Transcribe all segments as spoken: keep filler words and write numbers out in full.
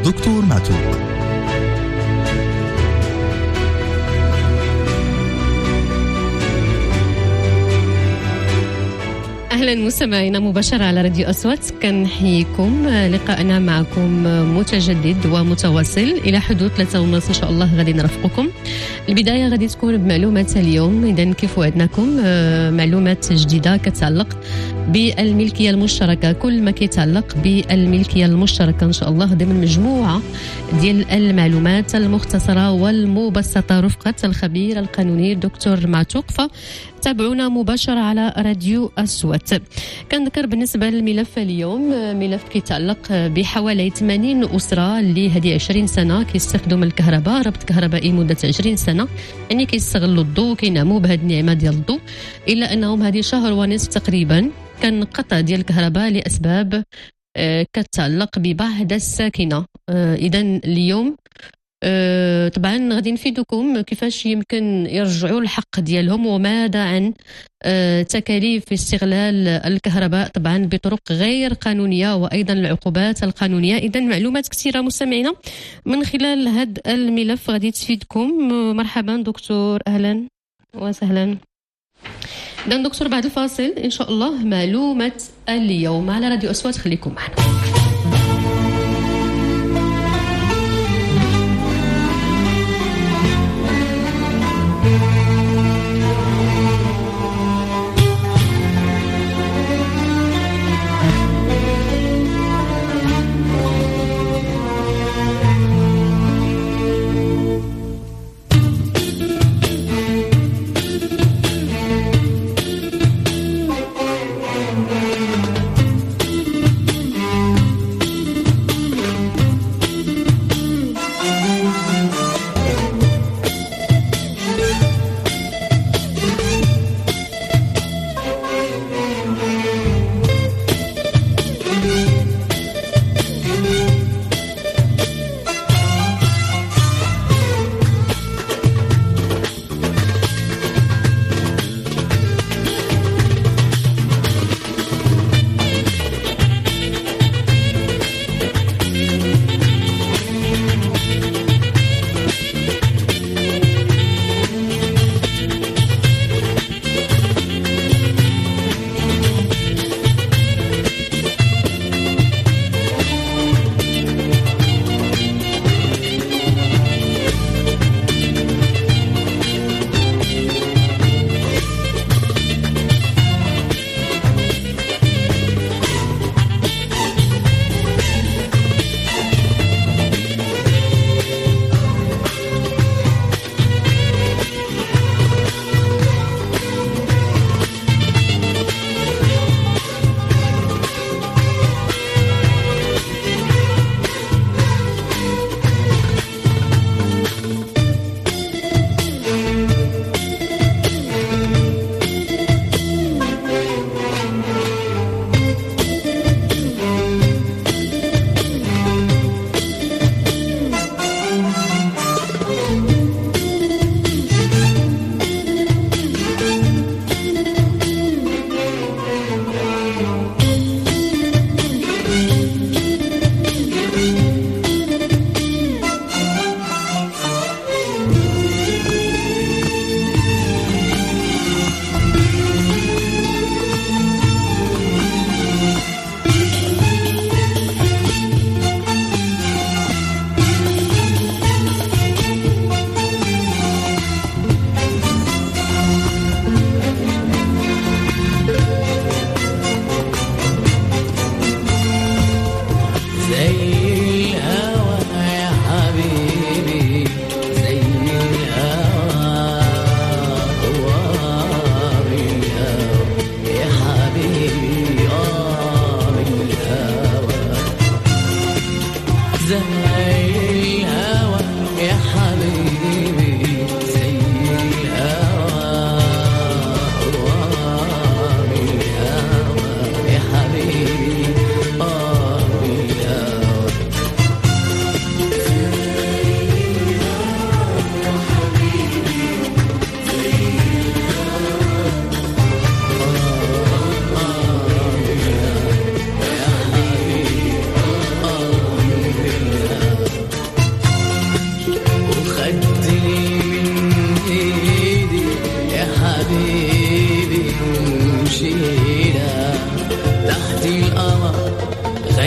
دكتور ماتو. أهلا مستمعينا مباشرة على راديو أصوات، كنحييكم. لقاءنا معكم متجدد ومتواصل إلى حدود ثلاثة ونص إن شاء الله غادي نرافقكم. البداية غادي تكون بمعلومات اليوم، إذا كيف وعدناكم معلومات جديدة كتعلق بالملكية المشتركة، كل ما كيتعلق بالملكية المشتركة إن شاء الله ضمن مجموعة ديال المعلومات المختصرة والمبسطة رفقة الخبير القانوني دكتور معتوق. تابعونا مباشرة على راديو أصوات. كنذكر بالنسبة للملف اليوم، ملف كيتعلق بحوالي ثمانين أسرة اللي هذه عشرين سنة كيستخدموا الكهرباء، ربط كهربائي مدة عشرين سنة، يعني كيستغلوا الضوء، كينعموا بهذه النعمة ديال الضوء، إلا أنهم هذه شهر ونصف تقريبا كان قطع ديال الكهرباء لأسباب كتعلق ببعض الساكنة. إذا اليوم أه طبعا غادي نفيدكم كيفاش يمكن يرجعوا الحق ديالهم، وماذا عن أه تكاليف استغلال الكهرباء طبعا بطرق غير قانونية، وأيضا العقوبات القانونية. إذا معلومات كثيرة مستمعينا من خلال هذا الملف غادي تفيدكم. مرحبا دكتور، أهلا وسهلا. إذا دكتور بعد الفاصل إن شاء الله معلومة اليوم على راديو أصوات، خليكم معنا.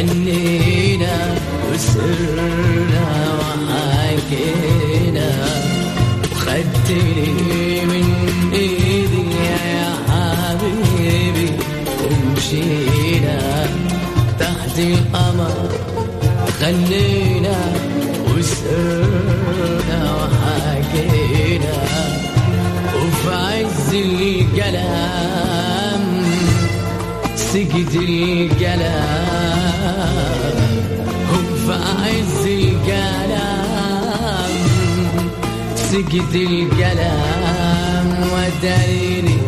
غنينا وسرنا وحكينا وخدتني من ايدي يا حبيبي ومشينا تحت القمر غنينا وسرنا وحكينا وفي عز الكلام سكت الكلام وفي عز الكلام سكت الكلام وداريني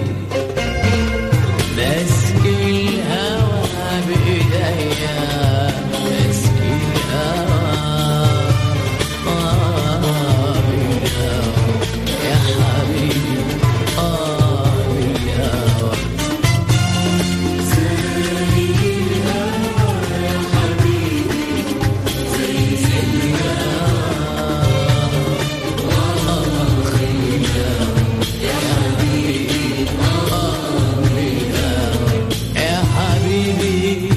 مسك الهوى بإيديا مسك الهوى آه بالهوى يا حبيبي آه بالهوى زي الهوى يا حبيبي زي الهوى آه بالهوى يا حبيبي آه بالهوى يا حبيبي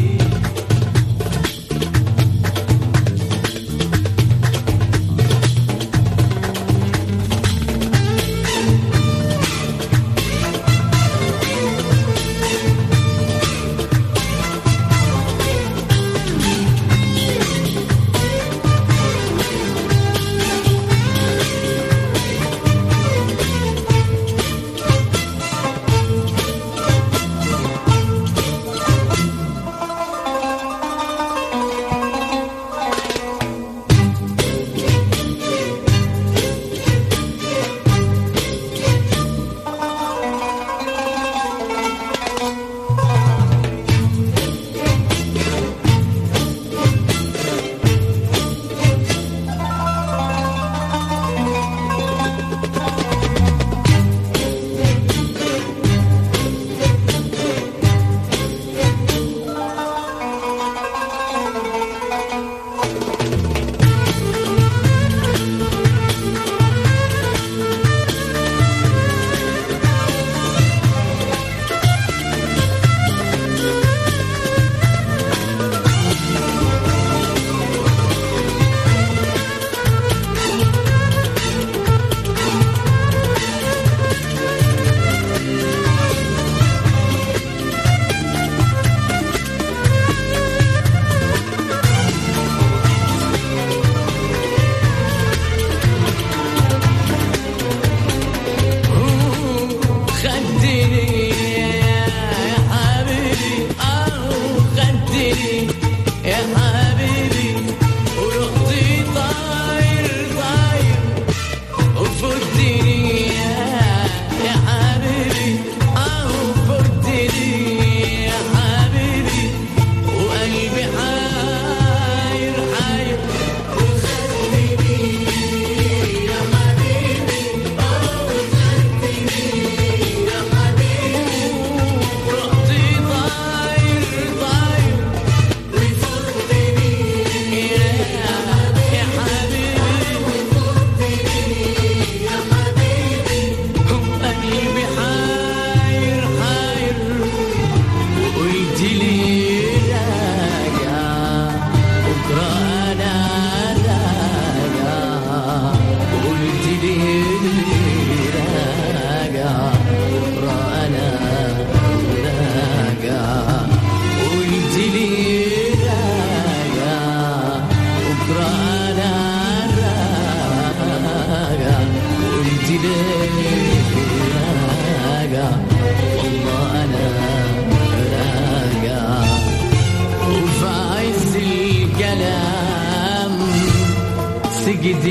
سجد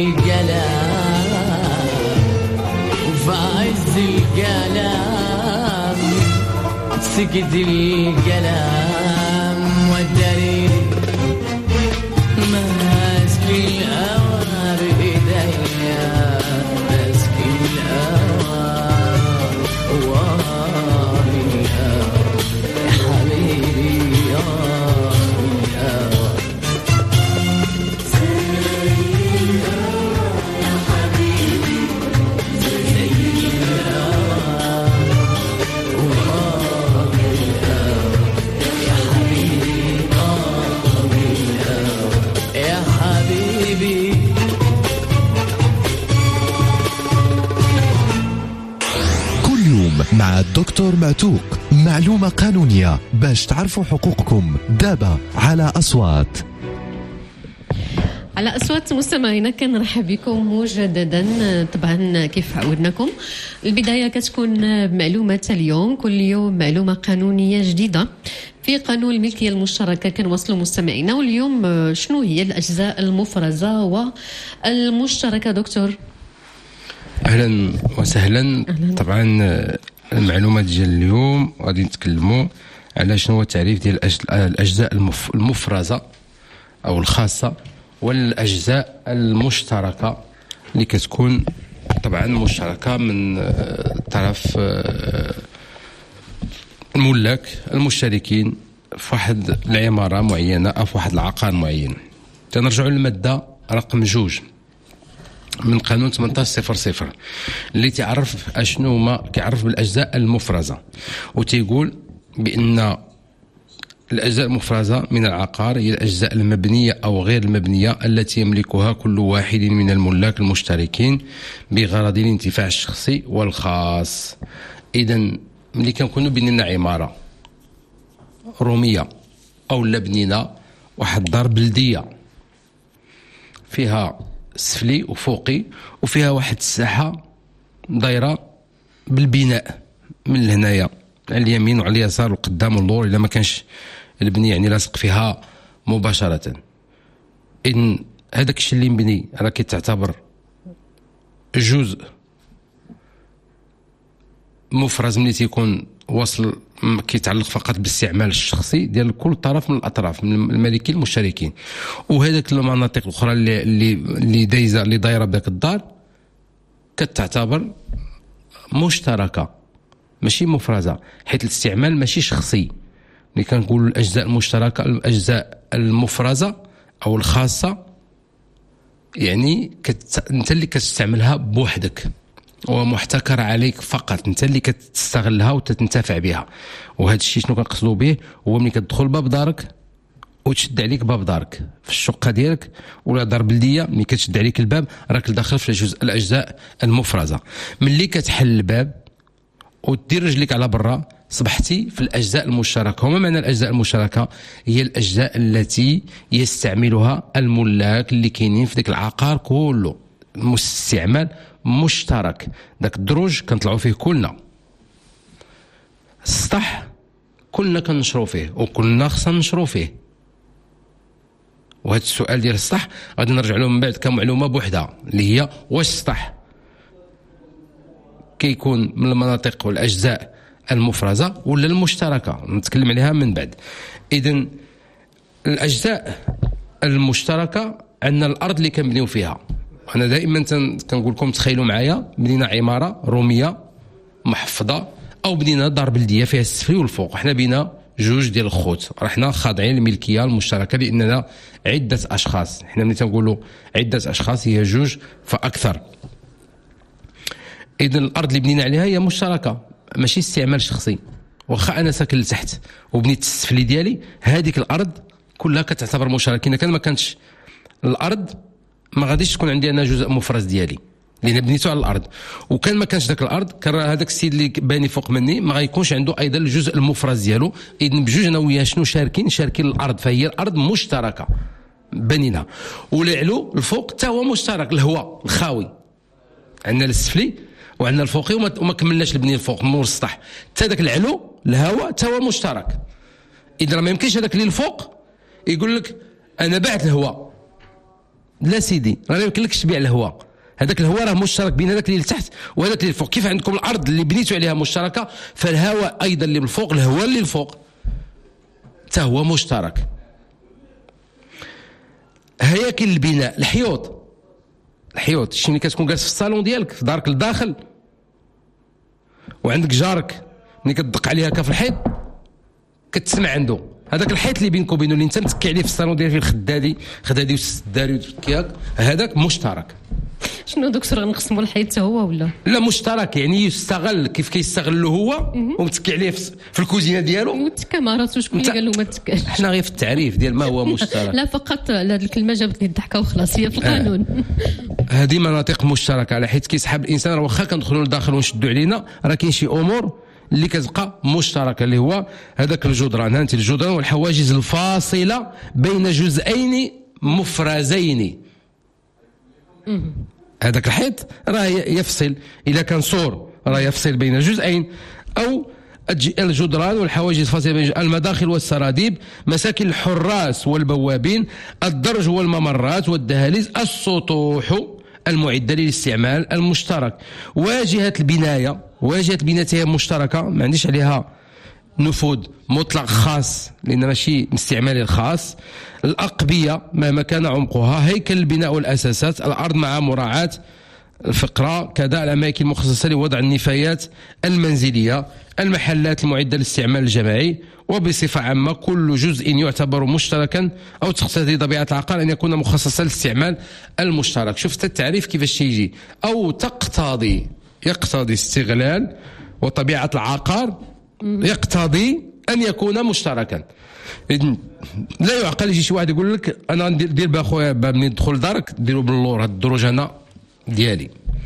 الكلام وفي عز الكلام سجد الكلام والدليل ماسك الهوى بإيديا ماسك الهوى والله الهوى يا حبيبي يا الهوى Yeah. صندوق معلومة قانونية باش تعرفوا حقوقكم دابا على أصوات. على أصوات مستمعينا كنرحب بكم مجددا. طبعا كيف عودناكم البداية كتكون بمعلومة اليوم، كل يوم معلومة قانونية جديدة في قانون الملكية المشتركة كنوصلوا مستمعينا. واليوم شنو هي الأجزاء المفرزة والمشتركة دكتور؟ أهلا وسهلا. أهلاً. طبعا المعلومات ديال اليوم غادي نتكلموا على شنو هو التعريف ديال الأجزاء المفرزة أو الخاصة والأجزاء المشتركة اللي كتكون طبعا مشتركة من طرف الملاك المشتركين في واحد العمارة معينة أو في واحد العقار معين. تنرجعوا للمادة رقم جوج من قانون ثمانية عشر صفر صفر اللي تعرف اشنو هما، كيعرف بالاجزاء المفرزه وتيقول بان الاجزاء المفرزه من العقار هي الاجزاء المبنيه او غير المبنيه التي يملكها كل واحد من الملاك المشتركين بغرض الانتفاع الشخصي والخاص. اذا ملي كنكونوا بنينا عماره روميه او لا بنينا واحد دار بلديه فيها سفلي وفوقي وفيها واحد الساحه دايره بالبناء من هنايا على اليمين وعلى اليسار وقدام واللور الا ما كانش البني يعني لاصق فيها مباشره. ان هذاك الشيء اللي مبني راه كيتعتبر جزء مفرز ملي تيكون وصل كيتعلق فقط بالاستعمال الشخصي ديال كل طرف من الاطراف من المالكين المشتركين. وهذاك المناطق الاخرى اللي اللي اللي دايزه اللي دايره بداك الدار كتعتبر مشتركه ماشي مفرزه، حيث الاستعمال ماشي شخصي. اللي كنقولوا الاجزاء المشتركه الاجزاء المفرزه او الخاصه يعني كت... انت اللي كتستعملها بوحدك ومحتكر عليك فقط، انت اللي كتستغلها وتتنتفع بها. وهذا الشيء شنو كنقصدوا به؟ هو ملي كتدخل باب دارك وتشد عليك باب دارك في الشقه ديالك ولا دار بلديه، ملي كتشد عليك الباب راك داخل في الجزء الاجزاء المفرزه. ملي كتحل الباب ودير رجليك على برا صبحتي في الاجزاء المشتركه. وما معنى الاجزاء المشتركه؟ هي الاجزاء التي يستعملها الملاك اللي كاينين في ذاك العقار كله، استعمال مشترك. داك الدروج كنطلعوا فيه كلنا، السطح كلنا كنشرو فيه وكلنا خصنا نشرو فيه. وهذا السؤال ديال السطح غادي نرجع له من بعد كمعلومه بوحدها اللي هي واش السطح كيكون من المناطق والاجزاء المفرزه ولا المشتركه، نتكلم عليها من بعد. اذا الاجزاء المشتركه عندنا الارض اللي كنبنيو فيها. انا دائما كنقول لكم تخيلوا معايا بنينا عماره روميه محفظه او بنينا دار بلديه فيها السفلي والفوق. احنا بينا جوج ديال الخوت، رحنا خاضعين للملكيه المشتركه لاننا عده اشخاص. احنا ملي تنقولوا عده اشخاص هي جوج فاكثر. اذا الارض اللي بنينا عليها هي مشتركه ماشي استعمال شخصي. واخا انا ساكن لتحت وبنيت السفلي ديالي، هذيك الارض كلها كتعتبر مشاركين. كان ما كانتش الارض ما غاديش تكون عندي انا جزء مفرز ديالي لان بنيته على الارض. وكان ما كانش ذاك الارض كان هذاك السيد اللي باني فوق مني ما غيكونش عنده ايضا الجزء المفرز ديالو. اذا بجوج انا وياه شنو شاركين؟ شاركين الارض، فهي الارض مشتركه بنينا. والعلو الفوق حتى هو مشترك، الهواء الخاوي عندنا السفلي وعندنا الفوقي وما, وما كملناش البنيه الفوق من السطح. حتى ذاك العلو الهواء حتى هو مشترك. اذا ما يمكنش هذاك اللي الفوق يقول لك انا بعت الهواء، لا سيدي راه ما يمكنلكش تبيع الهواء. هذاك الهواء راه مشترك بين هذاك اللي لتحت وهذاك اللي الفوق. كيف عندكم الارض اللي بنيتوا عليها مشتركه، فالهواء ايضا اللي من الفوق الهواء اللي الفوق حتى هو مشترك. هياكل البناء، الحيوط الحيوط الشيء اللي كتكون جالس في الصالون ديالك في دارك لداخل وعندك جارك ملي كتدق عليه هكا في الحيط كتسمع عنده هذاك الحيط اللي بينك وبينه اللي انت متكي عليه في الصالون ديالك في الخدادي خدادي والسداري وتكياك، هذاك مشترك. شنو دكتور غنقسموا الحيط حتى هو ولا لا مشترك؟ يعني يستغل كيف كيستغلو هو ومتكي عليه في الكوزينه ديالو وتكا ما راسو. شكون اللي قال له ما تكاش؟ حنا غير في التعريف ديال ما هو مشترك. لا فقط هذه الكلمه جابت لي الضحكه وخلاص، هي في القانون. هذه مناطق مشتركه على حيث كيسحب الانسان. واخا كندخلوا لداخل ونشدوا علينا راه كاين شي امور اللي كتبقى مشتركه، اللي هو هذاك الجدران. هانتي الجدران والحواجز الفاصله بين جزئين مفرزين. هذاك الحيط راه يفصل، اذا كان سور راه يفصل بين جزئين، او الجدران والحواجز الفاصله بين المداخل والسراديب، مساكن الحراس والبوابين، الدرج والممرات والدهاليز، السطوح المعده للاستعمال المشترك، واجهه البنايه. واجهه البنايه هي مشتركه، ما عنديش عليها نفوذ مطلق خاص لان ماشي استعمالي الخاص. الاقبيه مهما كان عمقها، هيكل البناء والاساسات، الارض مع مراعاه الفقرة، كذا الأماكن المخصصة لوضع النفايات المنزلية، المحلات المعدة للاستعمال الجماعي. وبصفة عامة كل جزء يعتبر مشتركا أو تقتضي طبيعة العقار أن يكون مخصصا للاستعمال المشترك. شفت التعريف كيفاش يجي؟ أو تقتضي، يقتضي استغلال، وطبيعة العقار يقتضي أن يكون مشتركا. لا يعقل يجي شي واحد يقول لك أنا ندير بأخويا باب منين تدخل دارك ديروا باللور، هاد الدروج أنا ديالي.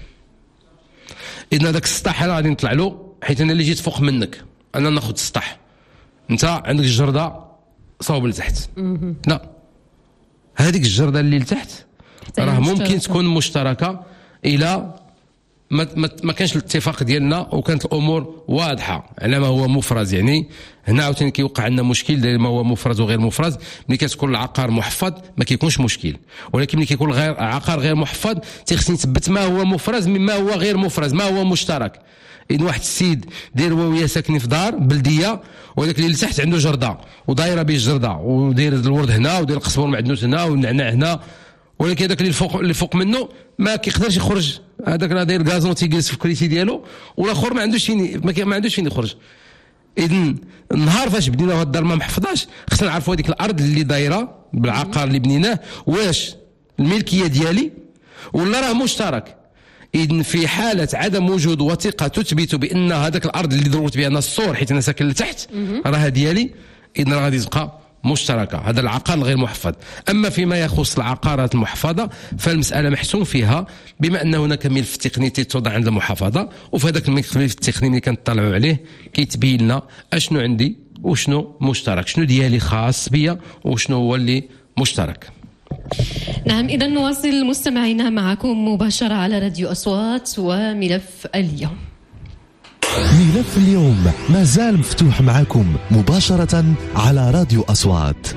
اذا داك السطح انا غادي نطلع له، حيت انا اللي جيت فوق منك، انا ناخذ السطح، انت عندك الجرده صوب لتحت. لا، هذيك الجرده اللي لتحت راه ممكن تكون مشتركه الى ما ما, ما كانش الاتفاق ديالنا وكانت الامور واضحه على ما هو مفرز. يعني هنا عاوتاني كيوقع عندنا مشكل ديال ما هو مفرز وغير مفرز. ملي كتكون العقار محفظ ما كيكونش مشكل، ولكن ملي كيكون غير عقار غير محفظ تيخصني نثبت ما هو مفرز مما هو غير مفرز، ما هو مشترك. إن واحد السيد داير هو وياه ساكنين في دار بلديه، وذاك اللي تحت عنده جرده ودايره به الجرده، وداير الورد هنا وداير القصبه والمعدنوس هنا والنعناع هنا، ولكن هذاك اللي فوق اللي فوق منه ما كيقدرش يخرج. هذاك راه داير غازون تيجلس في الكريسي ديالو، والاخر ما عندوش فين ما عندوش فين يخرج. اذن النهار فاش بدينا هاد الدار ما محفظاش، خصنا نعرفوا هذيك الارض اللي دايره بالعقار اللي بنيناه واش الملكيه ديالي ولا راه مشترك. اذن في حاله عدم وجود وثيقه تثبت بان هذاك الارض اللي ضربت بها انا السور حيت انا ساكن لتحت راه ديالي، اذن راه غادي تبقى مشتركه. هذا العقار الغير محفظ. اما فيما يخص العقارات المحفظه فالمساله محسوم فيها، بما ان هناك ملف تقني تتوضع عند المحافظه، وفي هذاك الملف التقني اللي كنطلعوا عليه كيتبين لنا اشنو عندي وشنو مشترك، شنو ديالي خاص بيا وشنو هو اللي مشترك. نعم، إذا نواصل مستمعينا معكم مباشرة على راديو أصوات وملف اليوم. ملف اليوم ما زال مفتوح معكم مباشرة على راديو أصوات.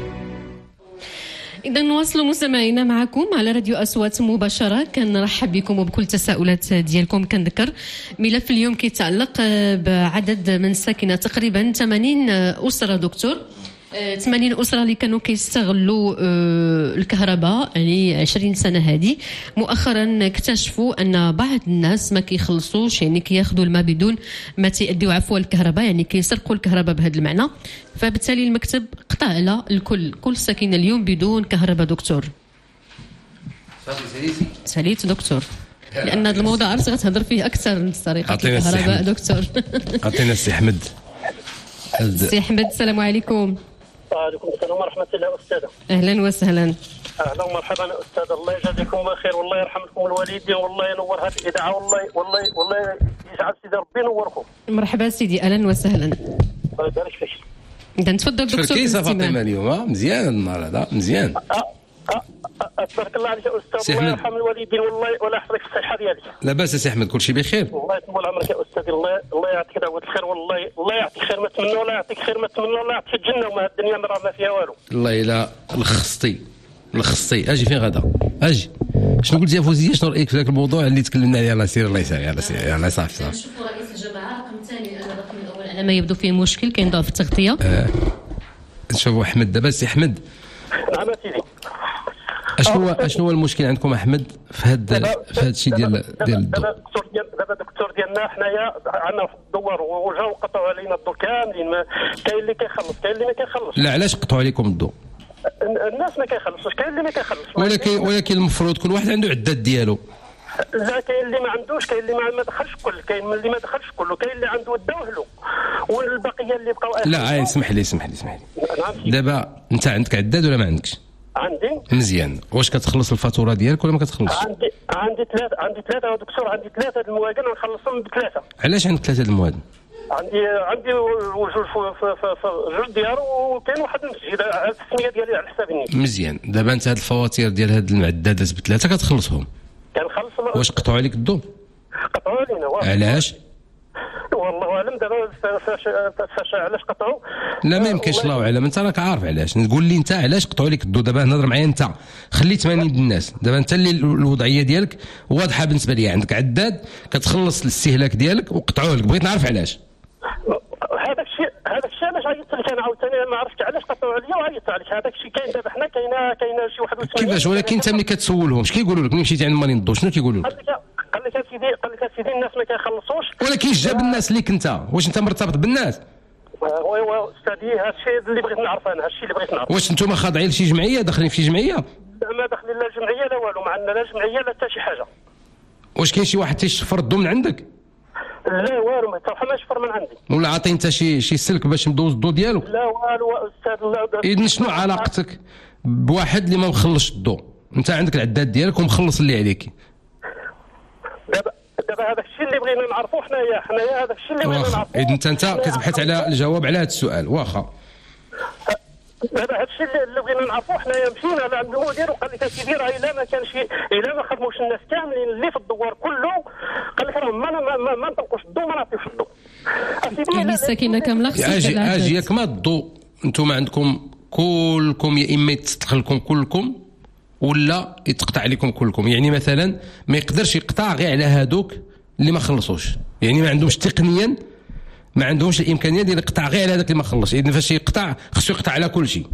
إذا نواصل مستمعينا معكم على راديو أصوات مباشرة. كنرحب بكم وبكل التساؤلات ديالكم. كنذكر ملف اليوم كيتعلق بعدد من الساكنة تقريبا ثمانين أسرة دكتور، ثمانين أسرة اللي كانوا كيستغلوا الكهرباء يعني عشرين سنة هذه. مؤخرا اكتشفوا أن بعض الناس ما كيخلصوش، يعني كياخذوا الماء بدون ما تيأديوا عفوا الكهرباء، يعني كيسرقوا الكهرباء بهذا المعنى. فبالتالي المكتب قطع على الكل، كل ساكنة اليوم بدون كهرباء دكتور. ساليت دكتور، لأن هذا الموضوع عرفت غتهضر فيه أكثر من طريقة الكهرباء دكتور. عطينا السي أحمد. السي أحمد السلام عليكم. وعليكم السلام ورحمة الله أستاذة. أهلا وسهلا. أهلا ومرحبا أستاذ، الله يجازيكم بخير والله يرحم لكم الوالدين والله ينور هذه الإذاعة والله والله والله يجعل سيدي ربي ينوركم. مرحبا سيدي، أهلا وسهلا. الله يبارك فيك. إذا تفضل دكتور. كيف فاطمة اليوم؟ مزيان النهار هذا مزيان. تبارك الله عليك يا أستاذ، الله يرحم الوالدين والله ولا يحفظك في الصحة ديالك. لاباس يا سي أحمد، كل شيء بخير. الله يطول عمرك يا أستاذ، الله الله يعطيك دعوة الخير والله الله يعطيك خير ما تمنى ولا يعطيك خير ما تمنى ولا يعطيك الجنة وما الدنيا ما فيها والو. الله إلا لخصتي لخصتي. أجي فين غدا؟ أجي. شنو قلتي يا فوزية؟ شنو رأيك في ذاك الموضوع اللي تكلمنا عليه؟ الله يسير الله يسير الله يسير الله صافي صافي. نشوفوا رئيس الجماعة رقم ثاني، أنا الرقم الأول على ما يبدو فيه مشكل، كاين ضعف في التغطية. آه. نشوفوا أحمد دابا. سي أحمد. نعم سيدي. اشنو اشنو هو المشكل عندكم احمد في هذا في هذا الشيء ديال ديال الضوء؟ دابا الدكتور ديال دابا الدكتور ديالنا حنايا عندنا واحد الدوار وجاو قطعوا علينا الضوء كاملين، كاين اللي كيخلص كاين اللي ما كيخلصش. لا علاش قطعوا عليكم الضوء؟ الناس ما كيخلصوش، كاين اللي ما كيخلصش. ولكن ولكن المفروض كل واحد عنده عداد ديالو. لا كاين اللي ما عندوش، كاين اللي ما دخلش كل، كاين اللي ما دخلش كله، كاين اللي عنده داوه له، والبقيه اللي بقاو. لا عاي اسمح لي اسمح لي اسمح لي. دابا انت عندك عداد ولا ما عندكش؟ عندي. مزيان. واش كتخلص الفاتوره ديالك ولا ما كتخلصش؟ عندي عندي ثلاثه عندي ثلاثه يا دكتور، عندي ثلاثه المواطن ونخلصهم بثلاثه. علاش عندك ثلاثه المواطن؟ عندي عندي جوج جوج ديالو وكاين واحد المسجد على التسميه ديالي على حساب النيت. مزيان. دابا انت هاد الفواتير ديال هاد المعدات بثلاثه كتخلصهم؟ كنخلص. واش قطعوا عليك الضو؟ قطعوا علينا. علاش؟ والله اعلم دابا فاش فاش علاش قطعوا. لا ما يمكنش الله اعلم، انت راك عارف علاش. نقول لي انت علاش قطعوا لك الضو. دابا نهضر معايا انت، خلي ثمانين الناس. دابا انت اللي الوضعيه ديالك واضحه بالنسبه لي، عندك عداد كتخلص الاستهلاك ديالك وقطعوه لك، بغيت نعرف علاش. هذاك الشيء هذاك الشيء علاش عيطت لك انا عاوتاني ما عرفتش علاش قطعوا عليا وعيطت عليك. هذاك الشيء كاين دابا حنا كاينه كاينه شي واحد كيفاش؟ ولكن انت ملي كتسولهم اش كيقولوا لك؟ ملي مشيتي عند مالين الضو شنو كيقولوا لك؟ قال لك سيدي قال لك سيدي الناس ما كيخلصوش. ولكن جاب الناس ليك انت، واش انت مرتبط بالناس؟ وي وي استاذي هذا الشيء اللي بغيت نعرف انا، هذا الشيء اللي بغيت نعرف. واش انتم خاضعين لشي جمعيه، داخلين في شي جمعيه؟ لا ما داخلين لا جمعيه لا والو، ما عندنا لا جمعيه لا حتى شي حاجه. واش كاين شي واحد تيشفر الضو من عندك؟ لا والو، ما صراحه ما شفر من عندي. ولا عاطي انت شي شي سلك باش ندوز الضو ديالو؟ لا والو استاذ. لا اذا شنو علاقتك بواحد اللي ما مخلصش الضو؟ انت عندك العداد ديالك ومخلص اللي عليك. دابا دابا هذاك الشيء اللي بغينا نعرفوا حنايا حنايا هذاك الشيء اللي بغينا نعرفوا. اذا انت انت كتبحث على الجواب على هذا السؤال. واخا دابا هذا الشيء اللي بغينا نعرفوا حنايا، مشينا عند المدير وقال لك سيدي راه الا ما كانش الا ما خدموش الناس كاملين اللي في الدوار كله، قال لك راه ما ما ما نطلقوش الضو، ما نعطيوش الضو. يعني الساكنه كامله خصها اجي اجي ياك ما الضو انتم عندكم كلكم، يا اما يتسطخ لكم كلكم ولا يتقطع عليكم كلكم. يعني مثلا ما يقدرش يقطع غير على هادوك اللي ما خلصوش، يعني ما عندهمش تقنيا ما عندهمش الامكانيه ديال يقطع غير على هذاك اللي ما خلصش. اذا فاش يقطع خصو يقطع على كل شيء.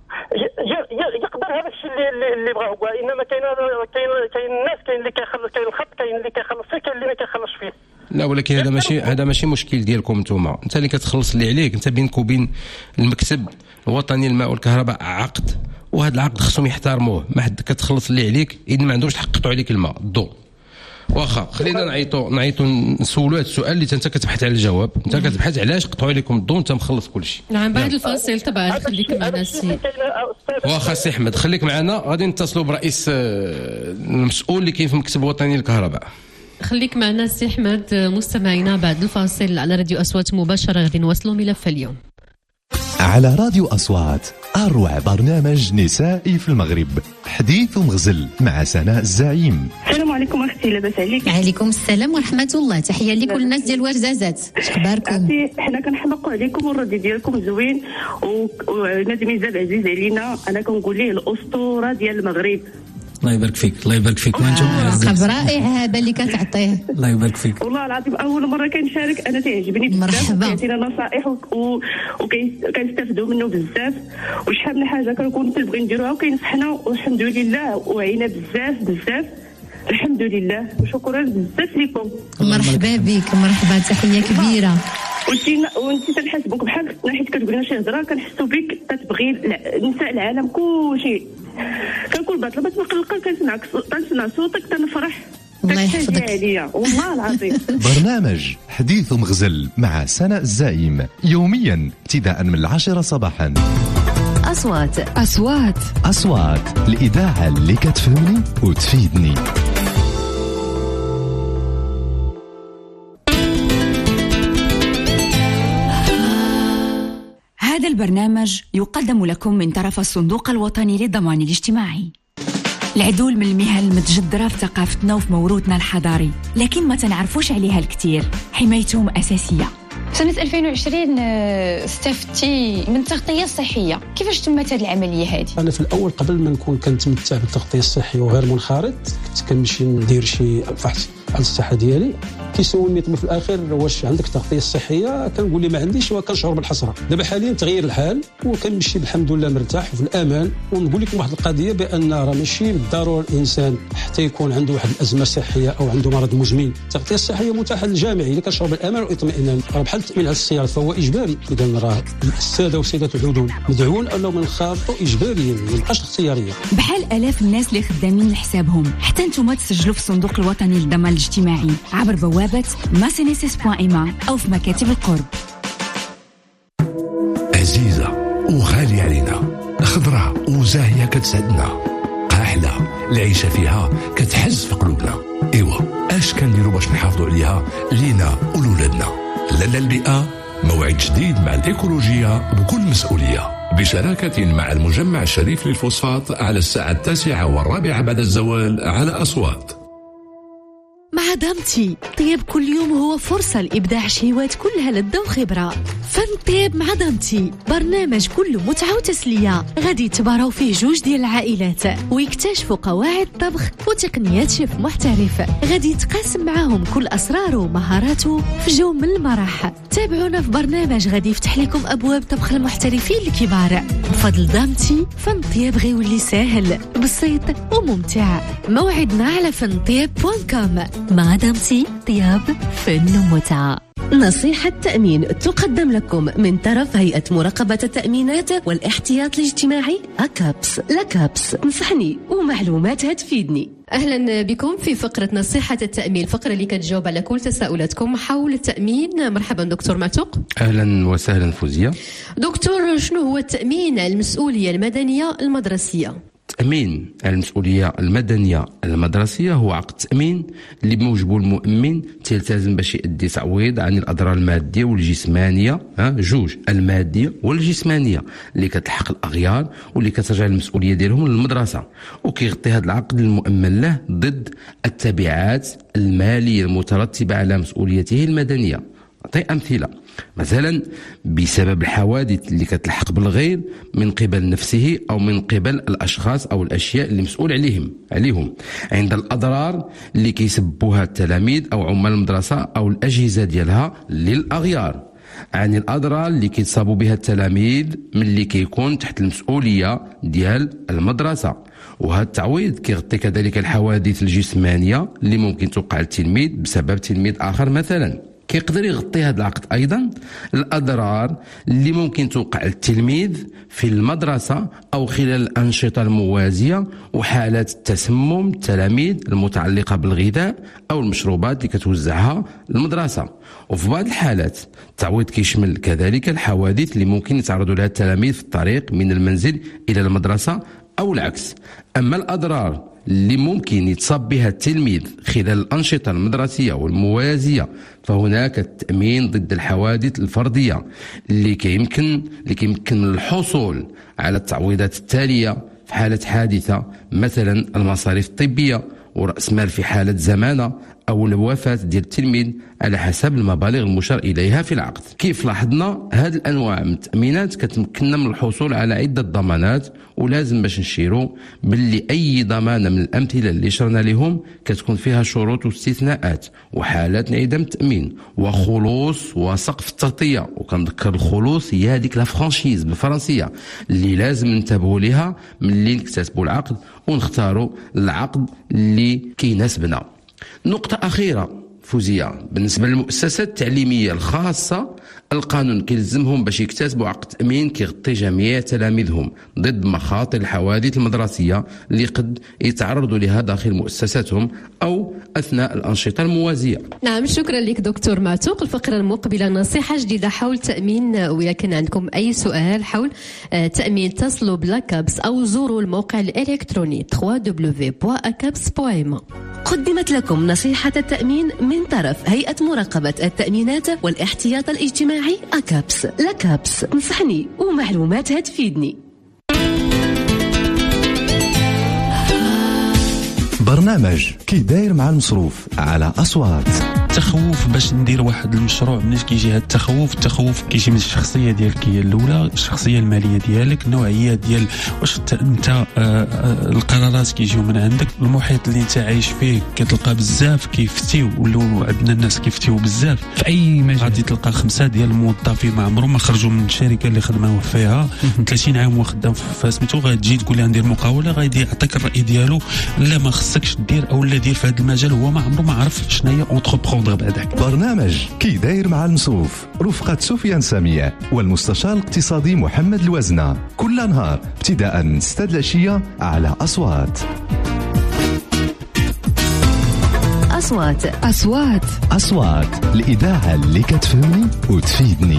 يقدر هذا الشيء اللي اللي بغاو، انما كاين كاين كاين الناس، كاين اللي كيخلص، كاين الخط، كاين اللي كيخلص فيه، كاين اللي ما كيخلصش فيه. لا ولكن هذا ماشي هذا ماشي مشكل ديالكم نتوما. انت اللي كتخلص اللي عليك. انت بينك وبين المكتب الوطني للماء والكهرباء عقد، وهذا العقد خصهم يحترموه. ما حد كتخلص اللي عليك اذا ما عندهمش الحق يقطعوا عليك الماء الضوء. واخا خلينا نعيطوا نعيطوا نسولوا هذا السؤال اللي انت كتبحث على الجواب. انت كتبحث علاش قطعوا عليكم الضوء انت مخلص كل شيء. نعم بعد الفاصل طبعا خليك معنا السي. واخا سي احمد خليك معنا، غادي نتصلوا برئيس المسؤول اللي كاين في المكتب الوطني للكهرباء. خليك معنا السي احمد. مستمعينا بعد الفاصل على راديو اصوات مباشره غادي نواصلوا ملف اليوم على راديو أصوات، أروع برنامج نسائي في المغرب، حديث ومغزل مع سناء الزعيم. السلام عليكم اختي، لاباس عليك؟ عليكم السلام ورحمه الله. تحيه لكل الناس ديال ورزازات، اش اخباركم؟ حنا كنحمقوا عليكم والردي ديالكم زوين، ونادي ميزاب عزيز علينا. انا كنقول ليه الاسطوره ديال المغرب. الله يبارك فيك، الله يبارك فيك. وانتم خبر رائع هذا اللي كتعطيه. الله يبارك فيك. والله العظيم اول مره كنشارك، انا تعجبني بزاف، مرحبا. كيعطينا نصائح وكنستافدوا منه بزاف، وشحال من حاجه كنكونوا كنبغي نديروها وكينصحنا، والحمد لله وعينا بزاف بزاف الحمد لله، وشكرا بزاف لكم. مرحبا بك، مرحبا، تحيه كبيره. وانت وانت تنحسبوك بحال اختنا، حيت كتقول لنا شي هضره كنحسوا بك كتبغي نساء العالم كلشي. كنكون باطله بس ما قلقه كنسمعك، كنسمع صوتك تنفرح. الله يحفظك والله العظيم. برنامج حديث ومغزل مع سناء الزعيم يوميا ابتداء من العاشرة صباحا. أصوات أصوات أصوات الإذاعة اللي كتفهمني وتفيدني. هذا البرنامج يقدم لكم من طرف الصندوق الوطني للضمان الاجتماعي. العدول من المهن المتجذرة في ثقافتنا وفي موروثنا الحضاري، لكن ما تنعرفوش عليها الكثير. حمايتهم أساسية. سنة ألفين وعشرين استفتي من التغطية الصحية، كيفاش تمت هذه العملية هذه؟ أنا في الأول قبل ما نكون كنتمتع بالتغطية الصحية وغير منخرط، كنت كنمشي ندير شي بحث على الصحة ديالي. كيسولني طبيب في الاخر واش عندك تغطيه صحيه، كنقول لي ما عنديش وكنشعر بالحسره. دابا حاليا تغير الحال وكنمشي بالحمد لله مرتاح وفي الامان. ونقول لكم واحد القضيه، بان راه ماشي بالضروره الانسان حتى يكون عنده واحد الازمه صحيه او عنده مرض مزمن. التغطيه الصحيه متاحه للجميع اللي كنشعر بالامان والاطمئنان، راه بحال التامين على السيارات فهو اجباري. اذا راه الساده وسيدات العدول مدعوون انهم ينخرطوا اجباريا، ما يبقاش اختياريه. بحال الاف الناس اللي خدامين لحسابهم، حتى نتوما تسجلوا في الصندوق الوطني للضمان الاجتماعي عبر بوابه ماسينيسيس بوان إما أو في مكاتب القرب. عزيزة وغالية علينا، خضراء وزاهية كتسعدنا، قاحلة العيشة فيها كتحز في قلوبنا. إيوا اش كنديروا باش نحافظوا عليها لينا ولولادنا؟ لدى البيئة موعد جديد مع الإيكولوجية بكل مسؤولية، بشراكة مع المجمع الشريف للفوسفات على الساعة التاسعة والرابعة بعد الزوال على أصوات. مع دامتي طيب كل يوم هو فرصة لإبداع شهوات كلها لذة وخبرة. فن طيب مع دامتي برنامج كله متعة وتسلية، غادي يتباراو فيه جوج ديال العائلات ويكتشفوا قواعد طبخ وتقنيات شيف محترف، غادي يتقاسم معاهم كل أسراره ومهاراته في جو من المرح. تابعونا في برنامج غادي يفتح لكم أبواب طبخ المحترفين الكبار. بفضل دامتي فن طيب غيولي ساهل بسيط وممتع. موعدنا على فن طيب دوت كوم. مع دامتي طياب فن ومتعة. نصيحة تأمين تقدم لكم من طرف هيئة مراقبة التأمينات والاحتياط الاجتماعي أكابس. لكابس نصحني ومعلومات هتفيدني. أهلا بكم في فقرة نصيحة التأمين، فقرة اللي كتجاوب على كل تساؤلاتكم حول التأمين. مرحبا دكتور معتوق. أهلا وسهلا فوزية. دكتور، شنو هو التأمين المسؤولية المدنية المدرسية؟ تأمين المسؤولية المدنية المدرسية هو عقد تأمين اللي بموجبه المؤمن تلتزم باش يؤدي تعويض عن الأضرار المادية والجسمانية، ها جوج، المادية والجسمانية اللي كتلحق الأغيار واللي كترجع المسؤولية ديالهم للمدرسة، وكيغطي هذا العقد المؤمن له ضد التبعات المالية المترتبة على مسؤوليته المدنية. أعطي أمثلة، مثلا بسبب الحوادث اللي كتلحق بالغير من قبل نفسه أو من قبل الأشخاص أو الأشياء اللي مسؤول عليهم عليهم عند الأضرار اللي كيسبوها التلاميذ أو عمال المدرسة أو الأجهزة ديالها للأغيار، عن الأضرار اللي كيتصابوا بها التلاميذ من اللي كيكون تحت المسؤولية ديال المدرسة. وهذا التعويض كيغطي كذلك الحوادث الجسمانية اللي ممكن توقع التلميذ بسبب تلميذ آخر مثلا. كيقدر يغطي هذا العقد أيضا الأضرار اللي ممكن توقع التلميذ في المدرسة أو خلال الأنشطة الموازية وحالات التسمم التلاميذ المتعلقة بالغذاء أو المشروبات اللي كتوزعها المدرسة. وفي بعض الحالات التعويض كيشمل كذلك الحوادث اللي ممكن يتعرضوا لها التلاميذ في الطريق من المنزل إلى المدرسة أو العكس. أما الأضرار اللي ممكن يتصاب بها التلميذ خلال الأنشطة المدرسية والموازية فهناك التأمين ضد الحوادث الفردية اللي كيمكن اللي كيمكن من الحصول على التعويضات التالية في حالة حادثة، مثلا المصاريف الطبية ورأس مال في حالة زمانة أو الوفاة ديال التلميذ على حسب المبالغ المشار إليها في العقد. كيف لاحظنا هذه الأنواع من التأمينات كتمكننا من الحصول على عدة ضمانات، ولازم باش نشيروا باللي أي ضمانة من الأمثلة اللي شرنا لهم كتكون فيها شروط واستثناءات وحالات انعدام التأمين وخلوص وسقف التغطية. وكنذكر الخلوص هي هذيك لا فرانشيز بالفرنسية اللي لازم ننتبهوا لها ملي نكتسبوا العقد ونختاروا العقد اللي كيناسبنا. نقطة أخيرة فوزية، بالنسبة للمؤسسات التعليمية الخاصة القانون كيلزمهم باش يكتسبوا عقد تأمين كيغطي جميع تلاميذهم ضد مخاطر الحوادث المدرسية اللي قد يتعرضوا لها داخل مؤسساتهم أو أثناء الأنشطة الموازية. نعم، شكرا لك دكتور معتوق. الفقرة المقبلة نصيحة جديدة حول تأمين، وإذا كان عندكم أي سؤال حول تأمين اتصلوا بلاكابس أو زوروا الموقع الإلكتروني دبليو دبليو دبليو بوان أكابس بوان إم. قدمت لكم نصيحة التأمين من طرف هيئة مراقبة التأمينات والاحتياط الاجتماعي أكابس. لكابس نصحني ومعلومات هتفيدني. برنامج كي داير مع المصروف على أصوات. التخوف باش ندير واحد المشروع، منين كيجي هذا التخوف التخوف كيجي من الشخصيه ديالك هي الاولى، الشخصيه الماليه ديالك، النوعيه ديال واش انت آه آه القرارات كيجيو من عندك، المحيط اللي انت عايش فيه كتلقى بزاف كيفتيو ولو عندنا الناس كيفتيو بزاف في اي مجال. غادي تلقى خمسه ديال الموظفين ما عمرهم ما خرجوا من الشركه اللي خدموا فيها ثلاثين عام وخدام في سميتو، غتجي تقول له ندير مقاوله غادي يعطيك الراي ديالو لا ما خصكش دير او لا دير في هذا المجال، هو ما عمره ما عرف شنو هي اونتربرون بعدك. برنامج كي داير مع المصروف رفقة سفيان سامية والمستشار الاقتصادي محمد الوزنة، كل نهار ابتداء من ستة العشية على أصوات. أصوات أصوات أصوات الإذاعة اللي كتفهمني وتفيدني.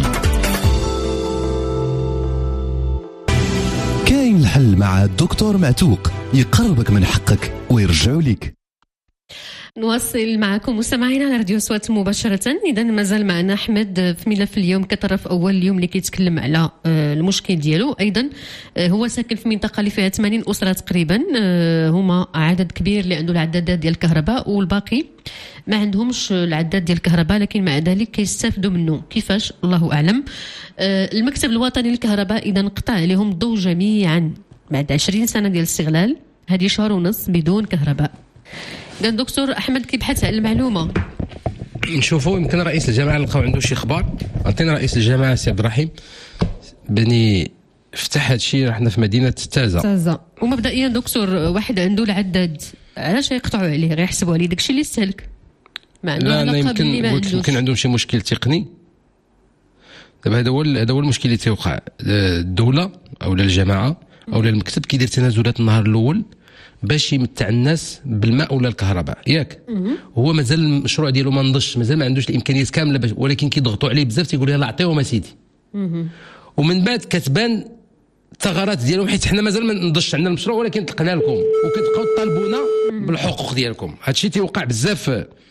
كاين الحل مع الدكتور معتوق، يقربك من حقك ويرجعوا لك. نواصل معكم مستمعينا على راديو أصوات مباشرة. إذا مازال معنا أحمد في ملف اليوم كطرف أول اليوم اللي كيتكلم على المشكل ديالو. أيضا هو ساكن في منطقة اللي فيها ثمانين أسرة تقريبا، هما عدد كبير اللي عنده العدادات ديال الكهرباء والباقي ما عندهمش العداد ديال الكهرباء، لكن مع ذلك كيستافدوا منه. كيفاش؟ الله أعلم. المكتب الوطني للكهرباء إذا انقطع عليهم الضوء جميعا بعد عشرين سنة ديال الاستغلال، هذه شهر ونص بدون كهرباء. إذا دكتور أحمد كيبحث على المعلومة. نشوفوا يمكن رئيس الجامعة لقاو عنده شي خبر. عطينا رئيس الجامعة سي عبد الرحيم بني فتح هذا الشيء. رحنا في مدينة تازة. تازة ومبدئيا دكتور واحد عنده العداد علاش يقطعوا عليه؟ غير يحسبوا عليه داكشي اللي استهلك. ما عنده علاقة باللي ما عندوش. يمكن عندهم شي مشكل تقني. دابا هذا هو هذا هو المشكل اللي تيوقع. الدولة او الجماعة او المكتب كيدير تنازلات النهار الاول باش يمتع الناس بالماء ولا الكهرباء، ياك؟ هو مازال المشروع ديالو ما نضجش، مازال ما عندوش الامكانيات كامله باش، ولكن كيضغطوا عليه بزاف تيقول يلاه عطيهم اسيدي. ومن بعد كتبان الثغرات ديالهم، حيت حنا مازال ما نضجش عندنا المشروع ولكن طلقنا لكم وكتبقاو تطالبونا بالحقوق ديالكم. هادشي تيوقع بزاف.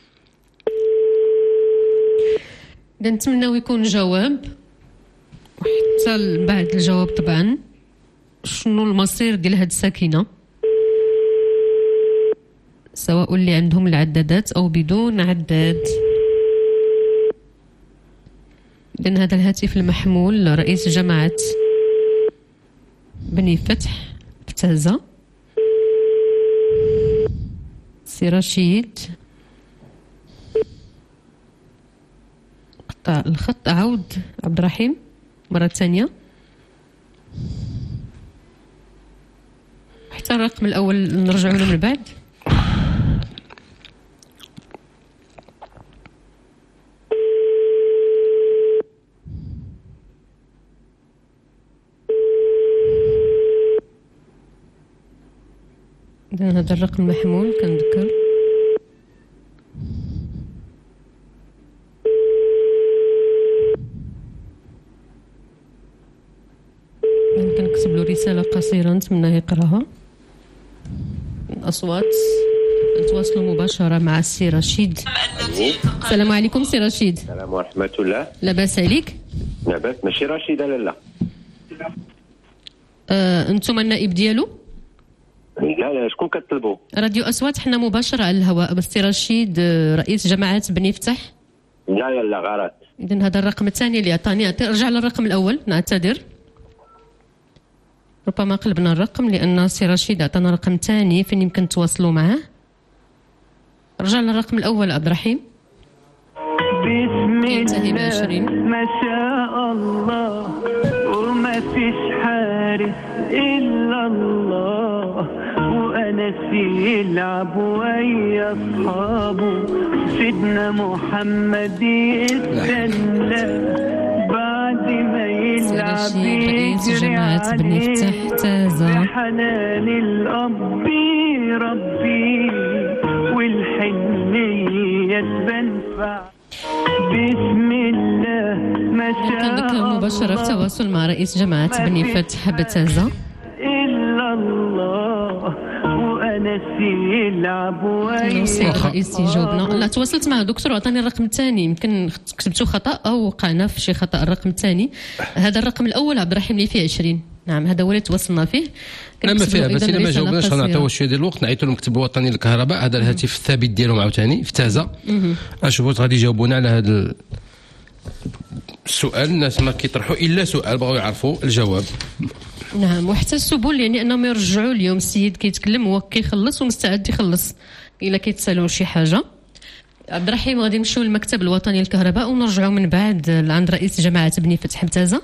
اذا نتمناو يكون جواب، وحتى بعد الجواب طبعا شنو المصير ديال هاد الساكنه، سواء اللي عندهم العدادات أو بدون عداد. لأن هذا الهاتف المحمول رئيس جماعة بني فتح في تازة سي رشيد قطع الخط. عود عبد الرحيم مرة ثانية. حتى الرقم الأول نرجعوا له من بعد. إذن هذا الرقم محمول كنذكر. يمكن نكتب له رسالة قصيرة نتمنى يقراها. الأصوات نتواصلوا مباشرة مع السي رشيد. السلام عليكم سي رشيد. السلام ورحمة الله. لاباس عليك؟ لاباس. ماشي رشيد لا لا. آه، أنتم النائب ديالو؟ لا لا، شكون كتطلبوا؟ راديو أصوات، حنا مباشرة على الهواء. بس سي رشيد رئيس جماعة بني فتح؟ لا لا لا غلط. إذن هذا الرقم الثاني اللي عطاني، ارجع للرقم الأول. نعتذر، ربما قلبنا الرقم لأن سي رشيد عطانا رقم ثاني فين يمكن تواصلوا معه. رجع للرقم الأول عبد الرحيم. بسم الله ما شاء الله وما فيش حارس إلا الله، وأنس يلعب ويا أصحابه سيدنا محمد يستنى بعد ما يلعب يجري عليه حنان الأب ربي والحنية تنفع. بسم الله ما شاء الله. كان مباشرة في تواصل مع رئيس جماعة بني فتح بتازة. إلا الله وأنا يلعب ويا الرئيس يجاوبنا. لا تواصلت مع دكتور وعطاني الرقم الثاني، يمكن كتبتو خطأ أو وقعنا في شي خطأ. الرقم الثاني هذا الرقم الأول عبد الرحيم اللي فيه عشرين. نعم هذا هو اللي تواصلنا فيه. لا ما فيها، بس إلا ما جاوبناش غنعطيو شويه ديال الوقت نعيطوا للمكتب الوطني للكهرباء. هذا الهاتف الثابت ديالهم عاوتاني في تازة. اشوفوا غادي يجاوبونا على هذا السؤال. الناس ما كيطرحوا الا سؤال بغاو يعرفوا الجواب. نعم، وحتى السبل يعني انهم يرجعوا اليوم. السيد كيتكلم هو كيخلص ومستعد يخلص الا كيتسالوا شي حاجه. عبد الرحيم غادي نمشيو للمكتب الوطني للكهرباء ونرجعوا من بعد عند رئيس جماعه بني فتح بتازة.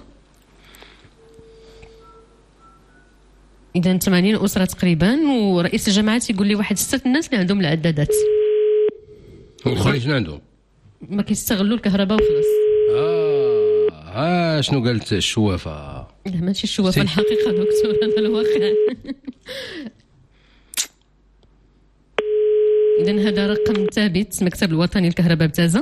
إذا ثمانين أسرة تقريبا، ورئيس الجماعة يقول لي واحد ستة الناس اللي عندهم العدادات والآخرين شنو عندهم؟ ما كيستغلوا الكهرباء وخلاص. آه ها شنو قالت الشوافة؟ لا ماشي الشوافة، الحقيقة دكتور هذا الواقع. إذا هذا رقم ثابت مكتب الوطني للكهرباء بتازة.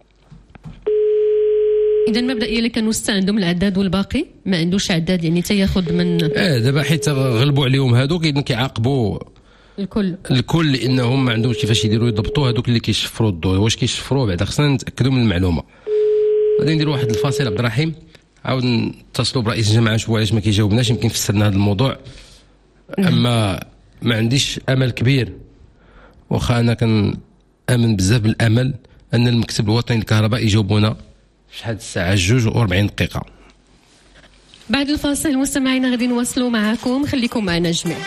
إذا مبدئيا اللي كانوا ستة عندهم العداد والباقي ما عندوش عداد، يعني تياخذ من اه دابا حيت غلبوا عليهم هادوك إذن كيعاقبوا الكل الكل لانهم ما عندهمش كيفاش يديروا يضبطوا هذوك اللي كيشفروا الضوء. واش كيشفروا بعدا خصنا نتاكدوا من المعلومه. غادي نديروا واحد الفاصل عبد الرحيم، عاود نتصلوا برئيس الجامعه نشوفوا علاش ما كيجاوبناش، يمكن فسرنا هذا الموضوع. اما ما عنديش امل كبير، واخا انا كنامن بزاف بالامل ان المكتب الوطني للكهرباء يجاوبونا في شحال الساعه جوج وأربعين دقيقه. بعد الفاصل مستمعينا غادي نواصلوا معكم، خليكم معنا جميع.